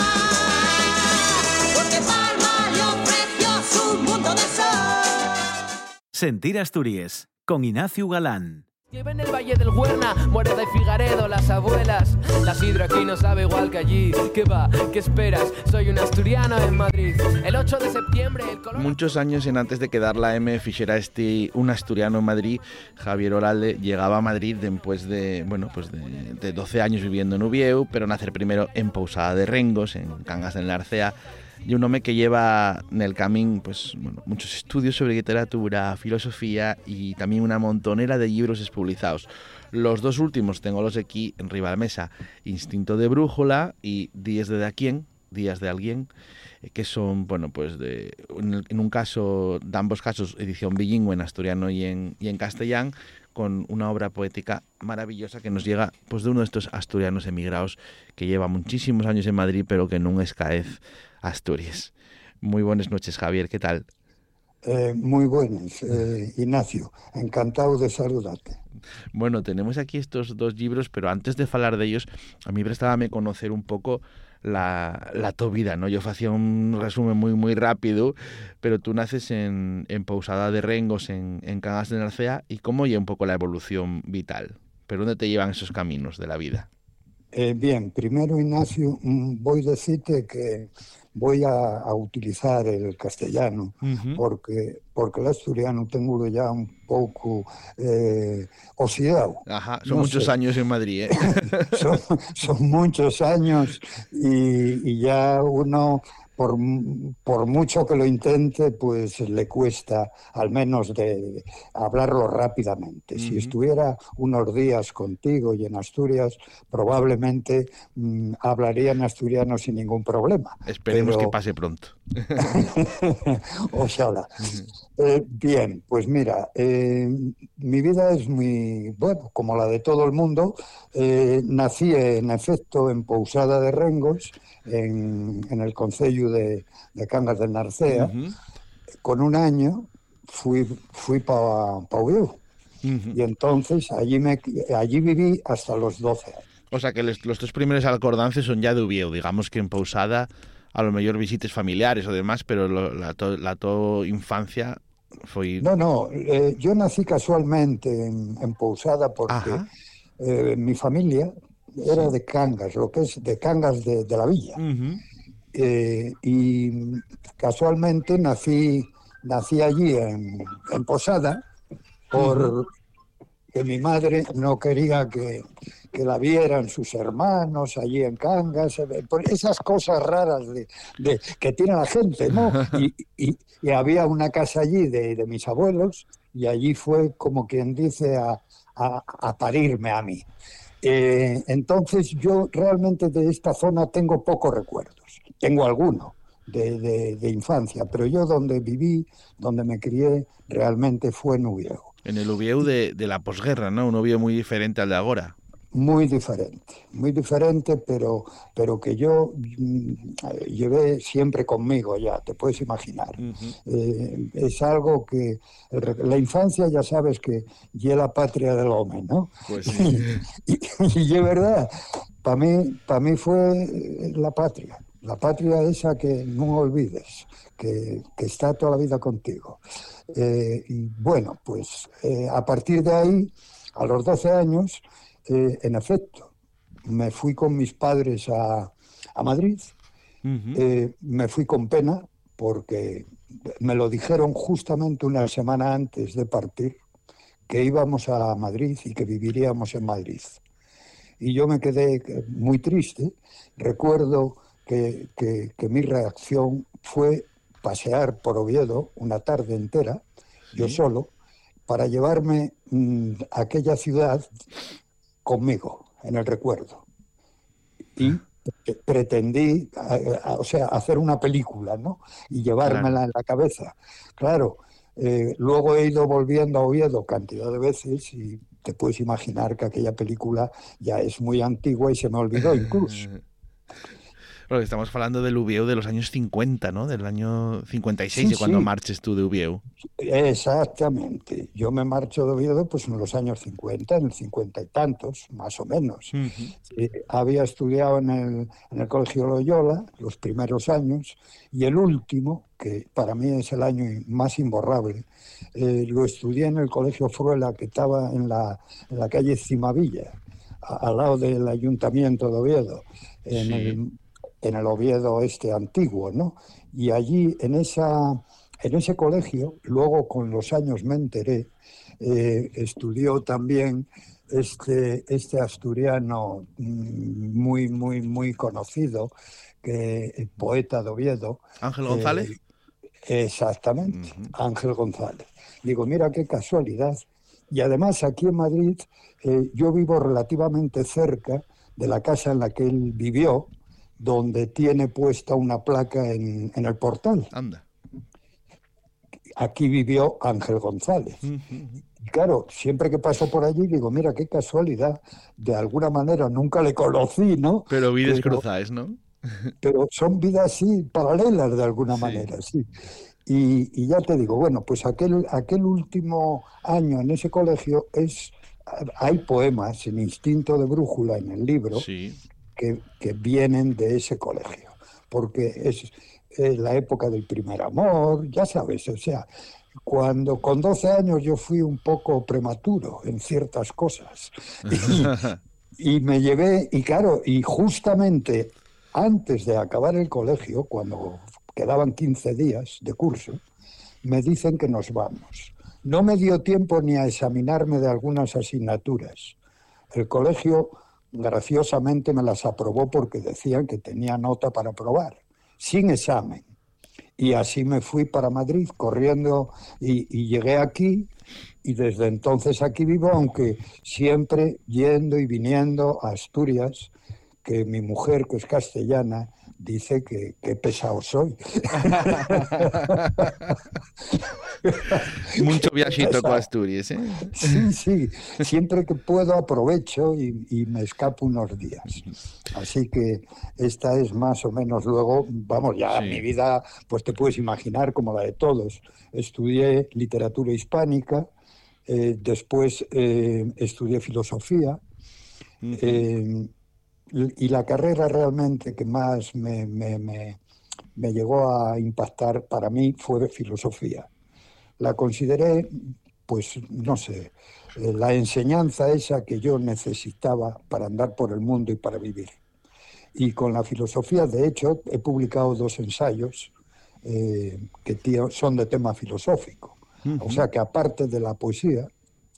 más, porque Palma le ofreció su mundo de sol. Sentir Asturias, con Ignacio Galán. Vive en el Valle del Huerna, muere de Figaredo, las abuelas. La sidra aquí no sabe igual que allí. ¿Qué va? ¿Qué esperas? Soy un asturiano en Madrid. El ocho de septiembre, el color... Muchos años en antes de quedar la M fixera este un asturiano en Madrid, Javier Oralde llegaba a Madrid después de, bueno, pues de, de doce años viviendo en Uvieu, pero nacer primero en Pousada de Rengos, en Cangas del Narcea, y un hombre que lleva en el camino pues, bueno, muchos estudios sobre literatura, filosofía y también una montonera de libros publicados. Los dos últimos tengo los aquí en riba de la mesa, Instinto de Brújula y Días de Daquien, Días de Alguien, que son, bueno, pues de, en, el, en un caso, de ambos casos, edición bilingüe en asturiano y en, y en castellán, con una obra poética maravillosa que nos llega pues de uno de estos asturianos emigrados que lleva muchísimos años en Madrid, pero que no escaez Asturias. Muy buenas noches, Javier, ¿qué tal? Eh, muy buenas, eh, Ignacio. Encantado de saludarte. Bueno, tenemos aquí estos dos libros, pero antes de falar de ellos, a mí prestábame conocer un pouco la, la tu vida, ¿no? Yo hacía un resumen muy muy rápido, pero tú naces en, en Pousada de Rengos, en, en Cangas de Narcea, ¿y cómo llega un poco la evolución vital? ¿Pero dónde te llevan esos caminos de la vida? Eh, bien, primero, Ignacio, mm, voy a decirte que voy a, a utilizar el castellano, Uh-huh. porque, porque el asturiano tengo ya un poco eh, oxidado. Ajá, son No muchos sé. años en Madrid, ¿eh? son, son muchos años y, y ya uno, por, por mucho que lo intente, pues le cuesta al menos de hablarlo rápidamente. Si Ujú. estuviera unos días contigo y en Asturias, probablemente mm, hablaría en asturiano sin ningún problema. Esperemos Pero- que pase pronto. Ojalá. Eh, bien, pues mira, eh, mi vida es muy, bueno, como la de todo el mundo. Eh, nací, en efecto, en Pousada de Rengos, en, en el concello de, de Cangas de Narcea. Ujú. Con un año fui, fui para pa Uvieu. Ujú. Y entonces allí, me, allí viví hasta los doce años. O sea que les- los tres primeros alcordances son ya de Uvieu, digamos que en Pousada a lo mejor visites familiares o demás, pero lo- la, to, la to infancia fue... No, no, eh, yo nací casualmente en, en Pousada porque Ajá. eh, mi familia era de Cangas, lo que es de Cangas de, de la Villa. Ujú. Eh, y casualmente nací, nací allí en, en Posada porque mi madre no quería que, que la vieran sus hermanos allí en Cangas, eh, por esas cosas raras de, de- que tiene la gente, ¿no? Y, y- y había una casa allí de, de mis abuelos y allí fue como quien dice a, a- a parirme a mí. Eh, entonces yo realmente de esta zona tengo pocos recuerdos, tengo algunos de, de- de infancia, pero yo donde viví, donde me crié, realmente fue en Uvieu. En el Uvieu de, de la posguerra, ¿no? Un Uvieu muy diferente al de ahora. Muy diferente, muy diferente, pero, pero que yo mm, eh, llevé siempre conmigo ya, te puedes imaginar. Eh, es algo que el re- la infancia ya sabes que es la patria del hombre, ¿no? Pues sí. Y, y es verdad, para mí, para mí fue la patria, la patria esa que no olvides, que, que está toda la vida contigo. Eh, y bueno, pues eh, a partir de ahí, a los doce años, eh, en efecto, me fui con mis padres a, a Madrid. Ujú. Eh, me fui con pena porque me lo dijeron justamente una semana antes de partir, que íbamos a Madrid y que viviríamos en Madrid. Y yo me quedé muy triste. Recuerdo que, que- que mi reacción fue pasear por Oviedo una tarde entera, yo solo, para llevarme mm, a aquella ciudad conmigo, en el recuerdo. Y pre- pretendí, a- a- o sea, hacer una película, ¿no? Y llevármela Claro. en la cabeza. Claro, eh, luego he ido volviendo a Oviedo cantidad de veces y te puedes imaginar que aquella película ya es muy antigua y se me olvidó incluso. Porque estamos hablando del Uvieu de los años cincuenta, ¿no? Del año cincuenta y seis, Sí, de cuando sí. marches tú de Uvieu. Exactamente. Yo me marcho de Oviedo pues en los años cincuenta, en el cincuenta y tantos, más o menos. Eh, había estudiado en el, en el Colegio Loyola los primeros años y el último, que para mí es el año más imborrable, eh, lo estudié en el Colegio Fruela, que estaba en la, en la calle Cimavilla, a- al lado del Ayuntamiento de Oviedo, en, Sí. el, en el Oviedo este antiguo, ¿no? Y allí, en, esa, en ese colegio, luego con los años me enteré, eh, estudió también este, este asturiano mm, muy, muy, muy conocido, que el poeta de Oviedo. ¿Ángel González? Eh, exactamente, Ángel González. Digo, mira qué casualidad. Y además aquí en Madrid eh, yo vivo relativamente cerca de la casa en la que él vivió, donde tiene puesta una placa en, en el portal. Anda. Aquí vivió Ángel González. Y claro, siempre que paso por allí digo, mira qué casualidad, de alguna manera nunca le conocí, ¿no? Pero vides Pero- cruzáis, ¿no? pero son vidas sí paralelas de alguna Sí. manera, sí. Y, y ya te digo, bueno, pues aquel, aquel último año en ese colegio es, hay poemas en Instinto de Brújula en el libro Sí. que, que vienen de ese colegio, porque es, es la época del primer amor, ya sabes, o sea, cuando con doce años yo fui un poco prematuro en ciertas cosas y, y me llevé, y claro, y justamente antes de acabar el colegio, cuando quedaban quince días de curso, me dicen que nos vamos. No me dio tiempo ni a examinarme de algunas asignaturas. El colegio, graciosamente, me las aprobó porque decían que tenía nota para aprobar, sin examen. Y así me fui para Madrid corriendo y, y llegué aquí, y desde entonces aquí vivo, aunque siempre yendo y viniendo a Asturias, que mi mujer, que es castellana, dice que, que pesado soy. Mucho viajito con Asturias, ¿eh? Sí, sí. Siempre que puedo aprovecho y, y me escapo unos días. Así que esta es más o menos luego, vamos, ya Sí. mi vida, pues te puedes imaginar como la de todos. Estudié literatura hispánica, eh, después eh, estudié filosofía, Ujú. eh, y la carrera realmente que más me, me, me, me llegó a impactar para mí fue filosofía. La consideré, pues, no sé, eh, la enseñanza esa que yo necesitaba para andar por el mundo y para vivir. Y con la filosofía, de hecho, he publicado dos ensayos eh, que tío, son de tema filosófico. O sea que aparte de la poesía,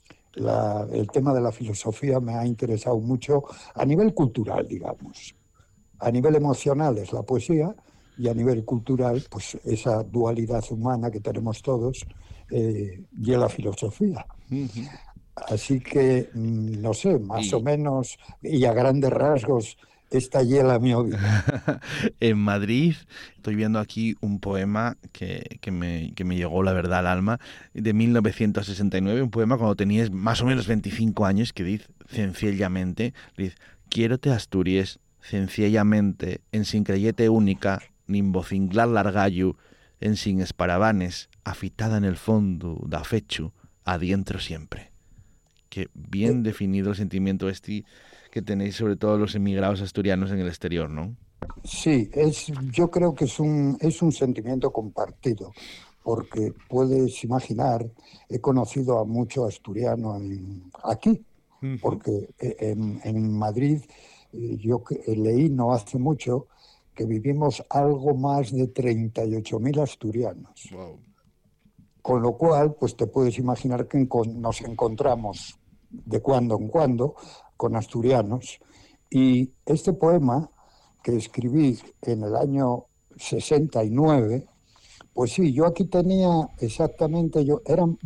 la, el tema de la filosofía me ha interesado mucho a nivel cultural, digamos. A nivel emocional es la poesía y a nivel cultural, pues esa dualidad humana que tenemos todos eh, y la filosofía. Ujú. Así que, mm, no sé, más Y- o menos, y a grandes rasgos, esta hiela mi vida. En Madrid estoy viendo aquí un poema que, que me, que me llegó la verdad al alma, de mil novecientos sesenta y nueve, un poema cuando tenías más o menos veinticinco años, que dice sencillamente, dice, quiérote Asturias, sencillamente, en sin creyete única, nin vocinglar largallo, en sin esparavanes, afitada en el fondo da fechu, adientro siempre. Que bien definido el sentimiento este que tenéis sobre todo los emigrados asturianos en el exterior, ¿no? Sí, es, yo creo que es un, es un sentimiento compartido, porque puedes imaginar, he conocido a mucho asturiano en- aquí, porque en, en Madrid eh, yo que- eh, leí no hace mucho que vivimos algo más de treinta y ocho mil asturianos. Wow. Con lo cual, pues te puedes imaginar que encon- nos encontramos de cuando en cuando con asturianos. Y este poema que escribí en el año sesenta y nueve, pues sí, yo aquí tenía exactamente, yo eran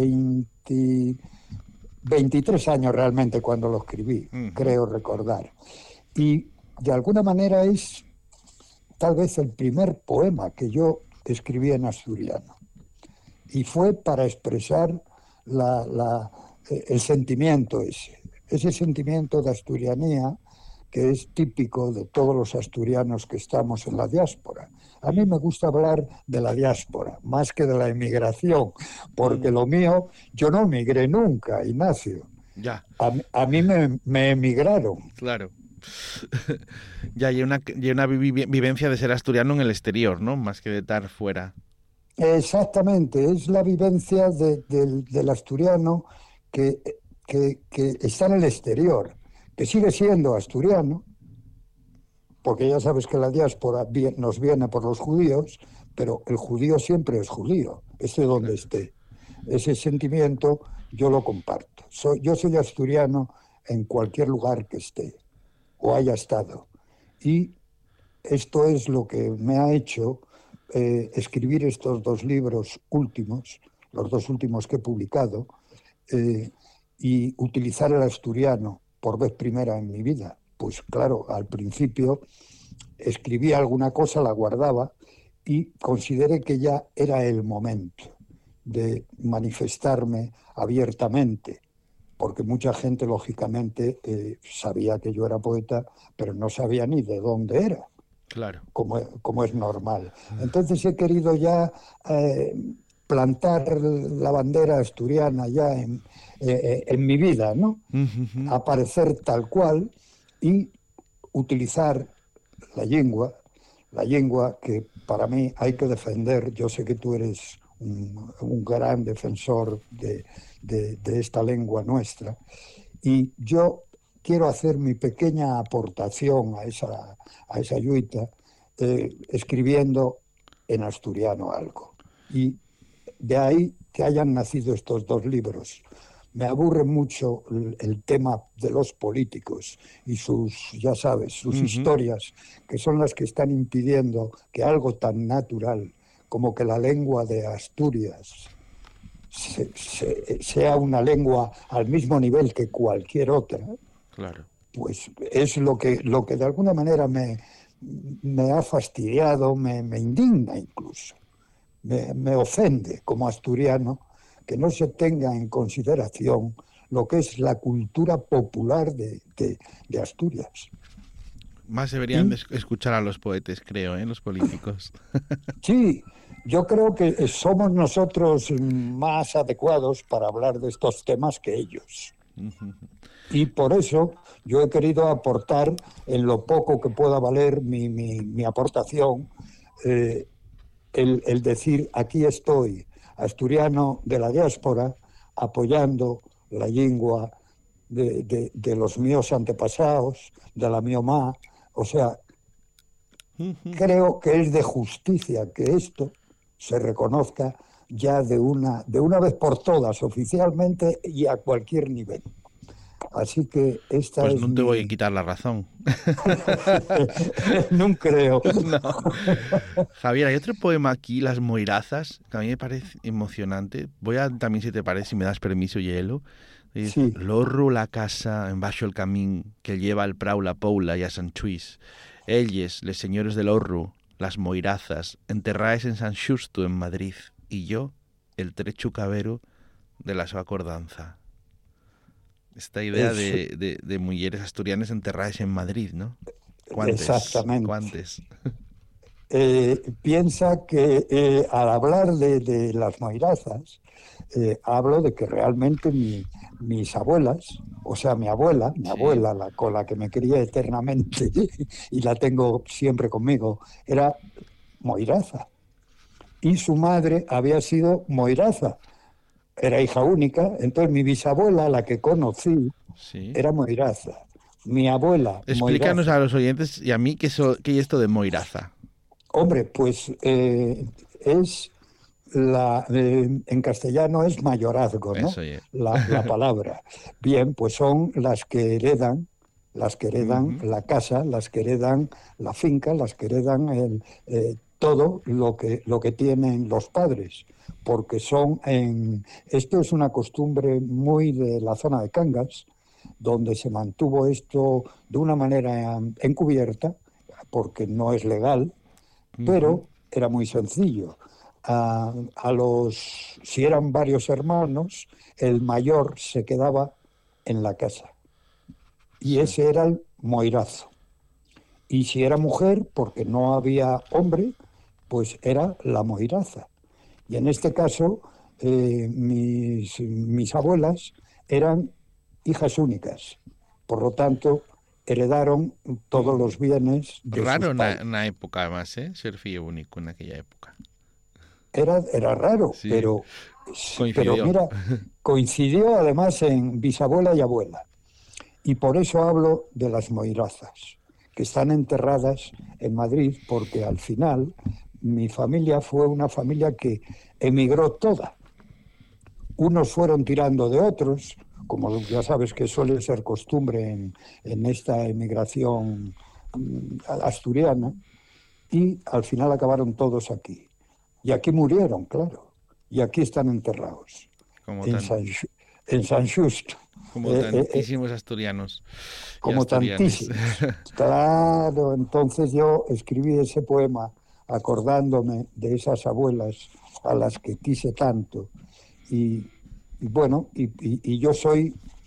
veinte, veintitrés años realmente cuando lo escribí, Ujú. creo recordar. Y de alguna manera es tal vez el primer poema que yo escribí en asturiano. Y fue para expresar la, la, eh, el sentimiento ese, ese sentimiento de asturianía que es típico de todos los asturianos que estamos en la diáspora. A mí me gusta hablar de la diáspora, más que de la emigración, porque lo mío, yo no emigré nunca, Ignacio. Ya, A, mí- a mí me, me emigraron. claro. Ya hay una, y una vivi- vivencia de ser asturiano en el exterior, ¿no? Más que de estar fuera. Exactamente, es la vivencia de- del, del asturiano que, que, que está en el exterior, que sigue siendo asturiano, porque ya sabes que la diáspora vie- nos viene por los judíos, pero el judío siempre es judío, esté donde esté. Ese sentimiento yo lo comparto. Soy, yo soy asturiano en cualquier lugar que esté o haya estado. Y esto es lo que me ha hecho eh, escribir estos dos libros últimos, los dos últimos que he publicado, eh, y utilizar el asturiano por vez primera en mi vida. Pues claro, al principio escribía alguna cosa, la guardaba y consideré que ya era el momento de manifestarme abiertamente, porque mucha gente, lógicamente, eh, sabía que yo era poeta, pero no sabía ni de dónde era. Claro. Como, como es normal. Entonces he querido ya eh, plantar la bandera asturiana ya en, eh, en mi vida, ¿no? Uh-huh. Aparecer tal cual y utilizar la lengua, la lengua que para mí hay que defender. Yo sé que tú eres un, un gran defensor de, de, de esta lengua nuestra, y yo quiero hacer mi pequeña aportación a esa, a esa lluita, eh, escribiendo en asturiano algo. Y de ahí que hayan nacido estos dos libros. Me aburre mucho el, el tema de los políticos y sus, ya sabes, sus uh-huh. historias, que son las que están impidiendo que algo tan natural como que la lengua de Asturias se, se, sea una lengua al mismo nivel que cualquier otra. Claro. Pues es lo que, lo que de alguna manera me, me ha fastidiado, me, me indigna incluso, me, me ofende como asturiano, que no se tenga en consideración lo que es la cultura popular de, de, de Asturias. Más deberían y, escuchar a los poetas, creo, ¿eh? Los políticos. Sí, yo creo que somos nosotros más adecuados para hablar de estos temas que ellos. Uh-huh. Y por eso yo he querido aportar, en lo poco que pueda valer mi, mi, mi aportación, eh, el, el decir, aquí estoy, asturiano de la diáspora, apoyando la lengua de, de, de los míos antepasados, de la mi mamá. O sea, uh-huh. creo que es de justicia que esto se reconozca ya de una, de una vez por todas, oficialmente y a cualquier nivel. Así que esta pues es no te mi... voy a quitar la razón. No creo. No. Javier, hay otro poema aquí, Las Moirazas, que a mí me parece emocionante. Voy a también, si te parece, si me das permiso, hielo. Sí. L'orro la casa en baixo el camín que lleva al prau la Poula y a Sant Lluís. Elles, les señores del Orro, las Moirazas, enterraes en San Xusto, en Madrid, y yo, el trecho cabero de la súa acordanza. Esta idea es, de, de, de mujeres asturianas enterradas en Madrid, ¿no? ¿Cuántas? Exactamente. ¿Cuántas? Eh, piensa que eh, al hablar de, de las moirazas, eh, hablo de que realmente mi, mis abuelas, o sea, mi abuela, mi sí. abuela, la con la que me crié eternamente y la tengo siempre conmigo, era moiraza. Y su madre había sido moiraza. Era hija única, entonces mi bisabuela, la que conocí, sí. era moiraza. Mi abuela, Explícanos moiraza. A los oyentes y a mí qué, so, qué es esto de moiraza. Hombre, pues eh, es la eh, en castellano es mayorazgo, ¿no? Eso, yeah. la, la palabra. Bien, pues son las que heredan, las que heredan uh-huh. la casa, las que heredan la finca, las que heredan el, eh, todo lo que lo que tienen los padres. Porque son en... Esto es una costumbre muy de la zona de Cangas, donde se mantuvo esto de una manera encubierta, porque no es legal, uh-huh. pero era muy sencillo. A, a los... Si eran varios hermanos, el mayor se quedaba en la casa. Y sí. ese era el moirazo. Y si era mujer, porque no había hombre, pues era la moiraza. Y en este caso, eh, mis, mis abuelas eran hijas únicas. Por lo tanto, heredaron todos los bienes de Raro sus padres. en la época, además, ¿eh? Ser fillo único en aquella época. Era, era raro, sí. pero, pero mira, coincidió además en bisabuela y abuela. Y por eso hablo de las moirazas, que están enterradas en Madrid, porque al final... Mi familia fue una familia que emigró toda. Unos fueron tirando de otros, como ya sabes que suele ser costumbre en, en esta emigración asturiana, y al final acabaron todos aquí. Y aquí murieron, claro, y aquí están enterrados, como en, tan, San, en San Justo. Como eh, tantísimos eh, asturianos. Como tantísimos. Claro, entonces yo escribí ese poema acordándome de esas abuelas a las que quise tanto. Y, y bueno, y, y, y yo soy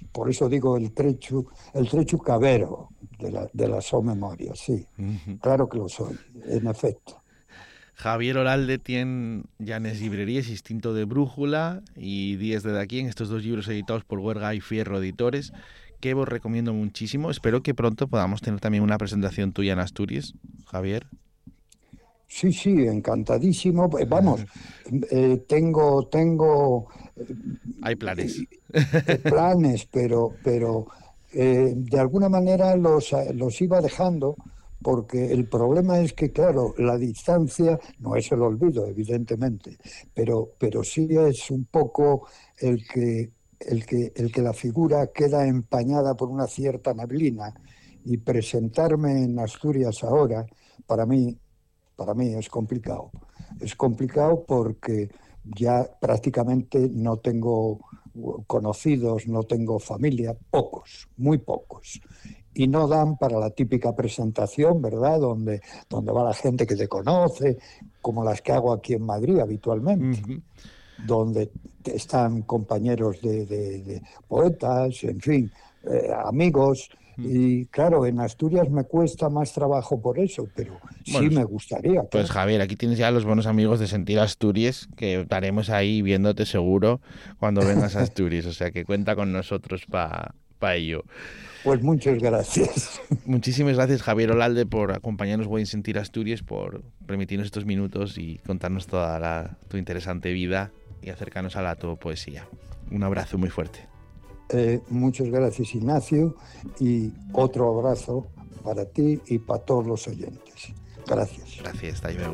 por eso digo el trecho, el trecho cabero de la, de la so memoria, sí. Uh-huh. Claro que lo soy, en efecto. Javier Olalde tiene Llanes Librerías, Instinto de Brújula y Días de aquí, en estos dos libros editados por Huerga y Fierro Editores, que os recomiendo muchísimo. Espero que pronto podamos tener también una presentación tuya en Asturias, Javier. Sí, sí, encantadísimo. Vamos, eh, tengo, tengo... Hay planes. Eh, planes, pero, pero eh, de alguna manera los, los iba dejando, porque el problema es que, claro, la distancia no es el olvido, evidentemente, pero, pero sí es un poco el que, el que, el que la figura queda empañada por una cierta neblina, y presentarme en Asturias ahora, para mí, para mí es complicado. Es complicado porque ya prácticamente no tengo conocidos, no tengo familia, pocos, muy pocos. Y no dan para la típica presentación, ¿verdad? Donde, donde va la gente que te conoce, como las que hago aquí en Madrid habitualmente, uh-huh. donde están compañeros de, de, de poetas, en fin, eh, amigos. Y claro, en Asturias me cuesta más trabajo por eso, pero bueno, sí me gustaría. Claro. Pues Javier, aquí tienes ya los buenos amigos de Sentir Asturias, que estaremos ahí viéndote seguro cuando vengas a Asturias, o sea que cuenta con nosotros para pa ello. Pues muchas gracias. Muchísimas gracias, Javier Olalde, por acompañarnos hoy en Sentir Asturias, por permitirnos estos minutos y contarnos toda la, tu interesante vida y acercarnos a la tu poesía. Un abrazo muy fuerte. Eh, muchas gracias, Ignacio, y otro abrazo para ti y para todos los oyentes. Gracias. Gracias, hasta luego.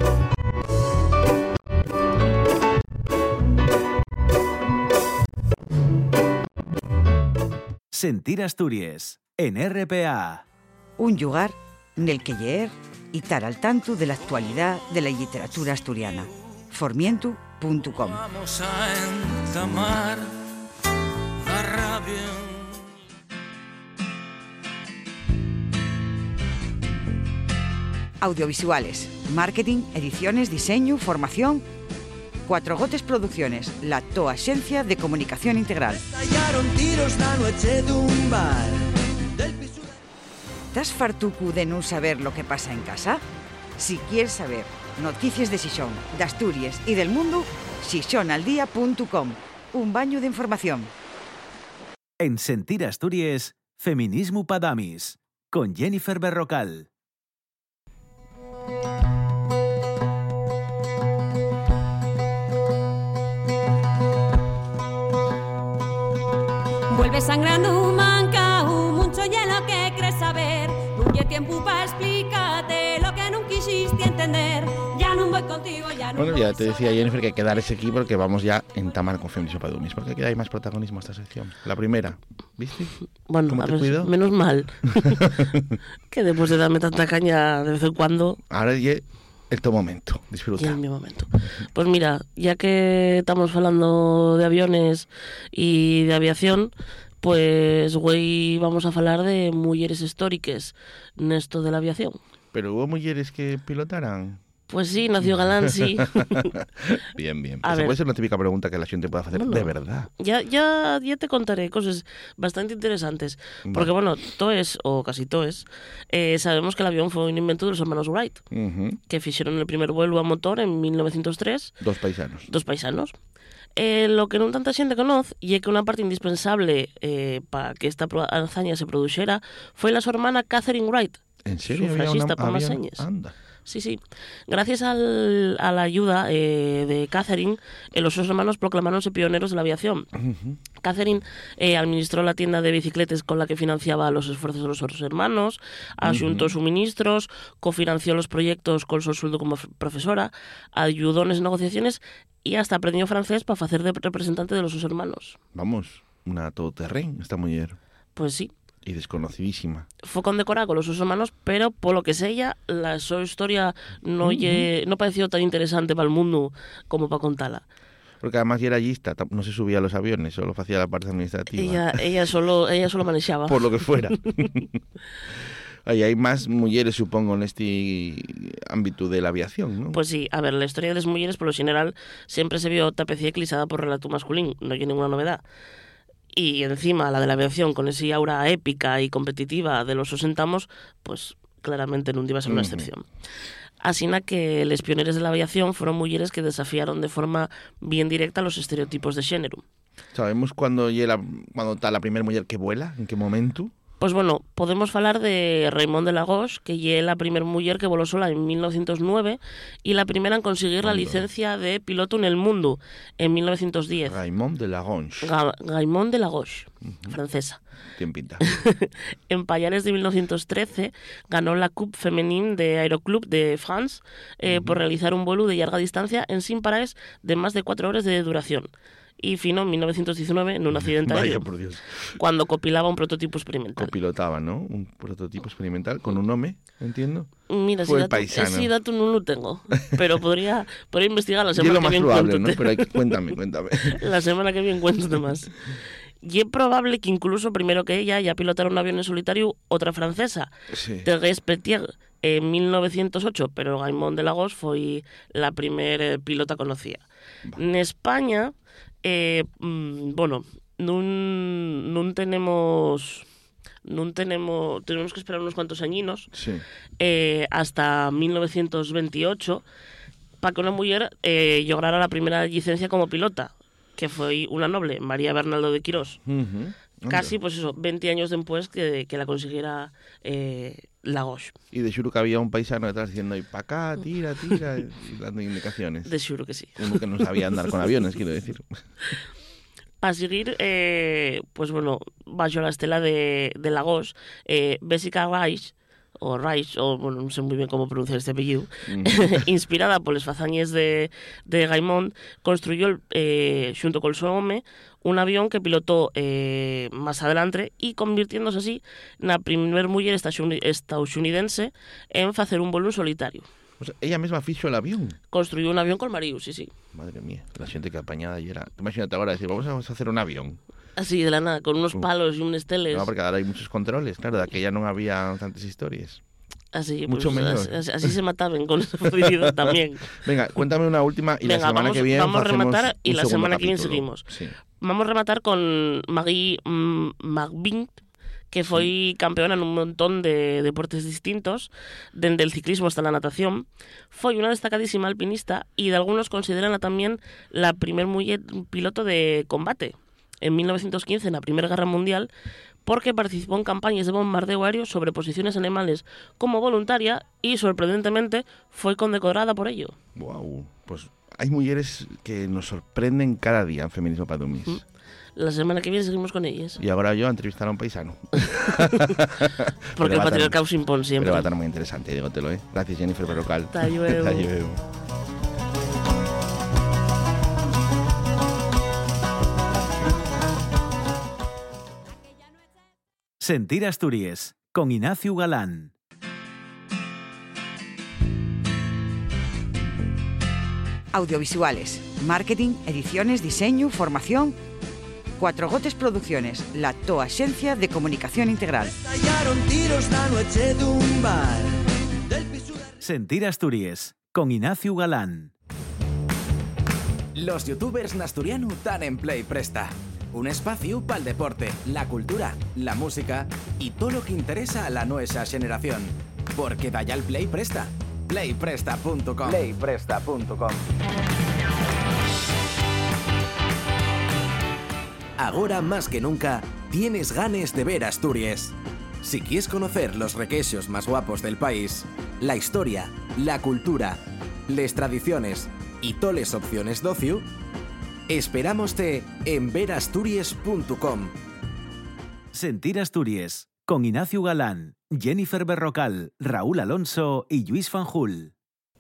Sentir Asturias, en R P A. Un lugar nel que leer y estar al tanto de la actualidad de la literatura asturiana. formientu punto com. Vamos a entamar la rabia. Audiovisuales, marketing, ediciones, diseño, formación. Cuatro Gotes Producciones, la tu agencia de comunicación integral. Estallaron tiros la noche de un bar. ¿Estás fartucu de no saber lo que pasa en casa? Si quieres saber noticias de Xixón, de Asturias y del mundo, xixón al día punto com. Un baño de información. En Sentir Asturias, Feminismo Padamis, con Jennifer Berrocal. Vuelve sangrando manca, un mucho hielo que crees saber. No hay tiempo para explicarte lo que no quisiste entender. Ya no voy contigo, ya no. Bueno, ya te decía Jennifer que hay que dar ese aquí porque vamos ya a entamar con Feminismo Padamis, porque aquí hay más protagonismo a esta sección. La primera, ¿viste? Bueno, ¿Cómo a te ver, cuido? menos mal. Que después de darme tanta caña de vez en cuando. Ahora ya el tu momento, disfruta. Ya es mi momento. Pues mira, ya que estamos hablando de aviones y de aviación, pues hoy vamos a hablar de mujeres históricas nesto de la aviación. Pero hubo mujeres que pilotaran. Pues sí, Ignacio Galán, sí. Bien, bien. A Esa ver. puede ser una típica pregunta que la gente pueda hacer Bueno, de verdad. Ya, ya, ya te contaré cosas bastante interesantes. Vale. Porque, bueno, toes, o casi toes, eh, sabemos que el avión fue un invento de los hermanos Wright, Uh-huh. que hicieron el primer vuelo a motor en mil novecientos tres. Dos paisanos. Dos paisanos. Eh, lo que non tanta xente conoce e é que unha parte indispensable eh, para que esta pro- hazaña se produxera foi la súa hermana Catherine Wright, ¿En serio? Había sufragista una- por más había- señas. Anda. Sí, sí. Gracias al, a la ayuda eh, de Catherine, eh, los sus hermanos proclamaronse pioneros de la aviación. Uh-huh. Catherine eh, administró la tienda de bicicletas con la que financiaba los esfuerzos de los otros hermanos, ajuntó Ujú. suministros, cofinanció los proyectos con su sueldo como f- profesora, ayudó en las negociaciones y hasta aprendió francés para hacer de representante de los sus hermanos. Vamos, una todoterreno esta mujer. Pues sí. Y desconocidísima. Fue condecorada con los sus hermanos, pero por lo que sé ella, la su historia no, Ujú. lle- no pareció tan interesante para el mundo como para contarla. Porque además ya era allista, tam- no se subía a los aviones, solo hacía la parte administrativa. Ella, ella solo, ella solo manejaba. Por lo que fuera. Ahí hay más mujeres, supongo, en este ámbito de la aviación, ¿no? Pues sí, a ver, la historia de las mujeres, por lo general, siempre se vio tapecía eclisada por relato masculino, no hay ninguna novedad. y encima la de la aviación con ese aura épica y competitiva de los osentamos, pues claramente non iba a ser unha excepción. Asina que les pioneres de la aviación foron mulleres que desafiaron de forma bien directa los estereotipos de xénero. Sabemos cuando llega, cuando está la primera mujer que vuela, en qué momento. Pues bueno, podemos falar de Raymond de Lagos, que lle la primer muller que voló sola en mil novecientos nueve y la primera en conseguir la licencia de piloto en el mundo en mil novecientos diez. Raymond de Lagos. Ga Raymond de Lagos, uh-huh. francesa. Tiene pinta. En Payares de mil novecientos trece ganó la Coupe Femenine de Aeroclub de France eh, uh-huh. por realizar un vuelo de larga distancia en sin paraes de más de cuatro horas de duración. Y fino en mil novecientos diecinueve en un accidente aéreo, por Dios. Cuando copilaba un prototipo experimental. Copilotaba, ¿no? Un prototipo experimental con un nombre, entiendo. Mira, Fue ese dato, paisano. ese dato no lo tengo, pero podría, podría investigar la Y semana es lo que más viene. probable, ¿no? Pero hay que, cuéntame, cuéntame. La semana que viene cuéntate más. Y es probable que incluso primero que ella ya pilotara un avión en solitario otra francesa, sí. Thérèse Petier, en mil novecientos ocho, pero Raymond de Lagos foi la primer pilota conocida. En España, eh, bueno, non, non tenemos... non tenemos... Tenemos que esperar unos cuantos añinos, sí. eh, hasta mil novecientos veintiocho, para que una mujer eh, lograra la primera licencia como pilota, que foi unha noble, María Bernaldo de Quirós. Uh-huh. Casi, pues eso, veinte años después que, que la consiguiera eh, Lagos. Y de xuro que había un paisano detrás diciendo, y pa' acá, tira, tira, y dando indicaciones. De xuro que sí. Uno que no sabía andar con aviones, quiero decir. A seguir, eh, pues bueno, bajo la estela de, de Lagos, eh, Bessica Reich, o Reich, o bueno, non sei moi ben como pronunciar este apellido, mm. inspirada poles fazañes de, de Raymond, construyó, eh, xunto col seu home, un avión que pilotó eh, más adelante y convirtiéndose así na primer muller estadounidense en facer un vuelo en solitario. O sea, ella misma fixo el avión. Construyó un avión con marido, sí, sí. Madre mía, la xente que apañada y era... Imagínate ahora decir, vamos a hacer un avión. Así, de la nada, con unos palos y unos teles. No, porque ahora hay muchos controles, claro, de aquella no había tantas historias. Así, mucho pues, menos. Así, así se mataban con esa facilidad también. Venga, cuéntame una última y Venga, la semana vamos, que viene vamos a rematar y la semana capítulo. que viene seguimos. Sí. Vamos a rematar con Marie mm, Magvin, que foi campeona nun montón de deportes distintos, dende el ciclismo hasta la natación. Foi unha destacadísima alpinista e de algunos consideran tamén la primer muller piloto de combate en mil novecientos quince, na Primera Guerra Mundial, porque participó en campañas de bombardeo aéreo sobre posiciones animales como voluntaria y, sorprendentemente, fue condecorada por ello. Wow, pues hay mujeres que nos sorprenden cada día en Feminismo para Dummies. Mm. La semana que viene seguimos con ellas. Y ahora yo a entrevistar a un paisano. Porque el patriarcado se impone siempre. Pero va a estar muy interesante, dígotelo, ¿eh? Gracias, Jennifer Berrocal. Hasta luego. Hasta luego. Sentir Asturias, con Ignacio Galán. Audiovisuales, marketing, ediciones, diseño, formación. Cuatro Gotes Producciones, la toa axencia de comunicación integral. Sentir Asturias, con Ignacio Galán. Los youtubers nasturianu tan en Play Presta. Un espacio para el deporte, la cultura, la música y todo lo que interesa a la nueva generación. Porque da ya el Play Presta. playpresta punto com. playpresta punto com. Ahora más que nunca, tienes ganas de ver Asturias. Si quieres conocer los requeixos más guapos del país, la historia, la cultura, les tradiciones y toles opciones d'ocio, esperámoste en ver asturias punto com. Sentir Asturias, con Ignacio Galán, Jennifer Berrocal, Raúl Alonso y Lluís Fanjul.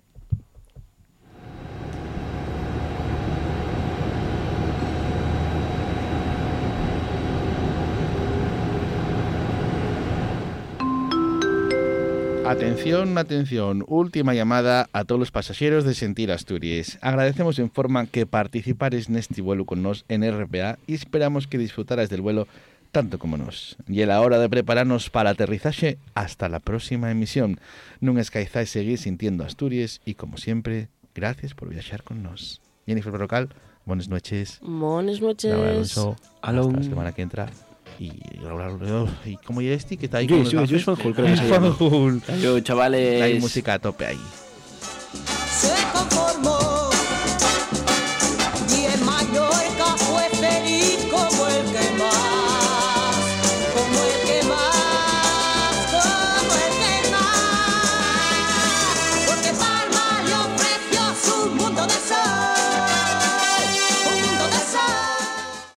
Atención, atención, última llamada a todos los pasajeros de Sentir Asturias. Agradecemos en forma que participares neste vuelo con nos en R P A y esperamos que disfrutaras del vuelo tanto como nos. Y a la hora de prepararnos para el aterrizaje, hasta la próxima emisión. Non esquezais seguir sintiendo Asturias y, como siempre, gracias por viajar con nos. Jennifer Berrocal, Buenas noches. Buenas noches. Raúl Alonso. Aló. Hasta la semana que entra. Y Raúl Alonso. ¿Y cómo es este que está ahí? Luis, con los Luis, Luis gafes? Fanjul, creo que se llama. Fanjul. Yo, chavales. Hay música a tope ahí.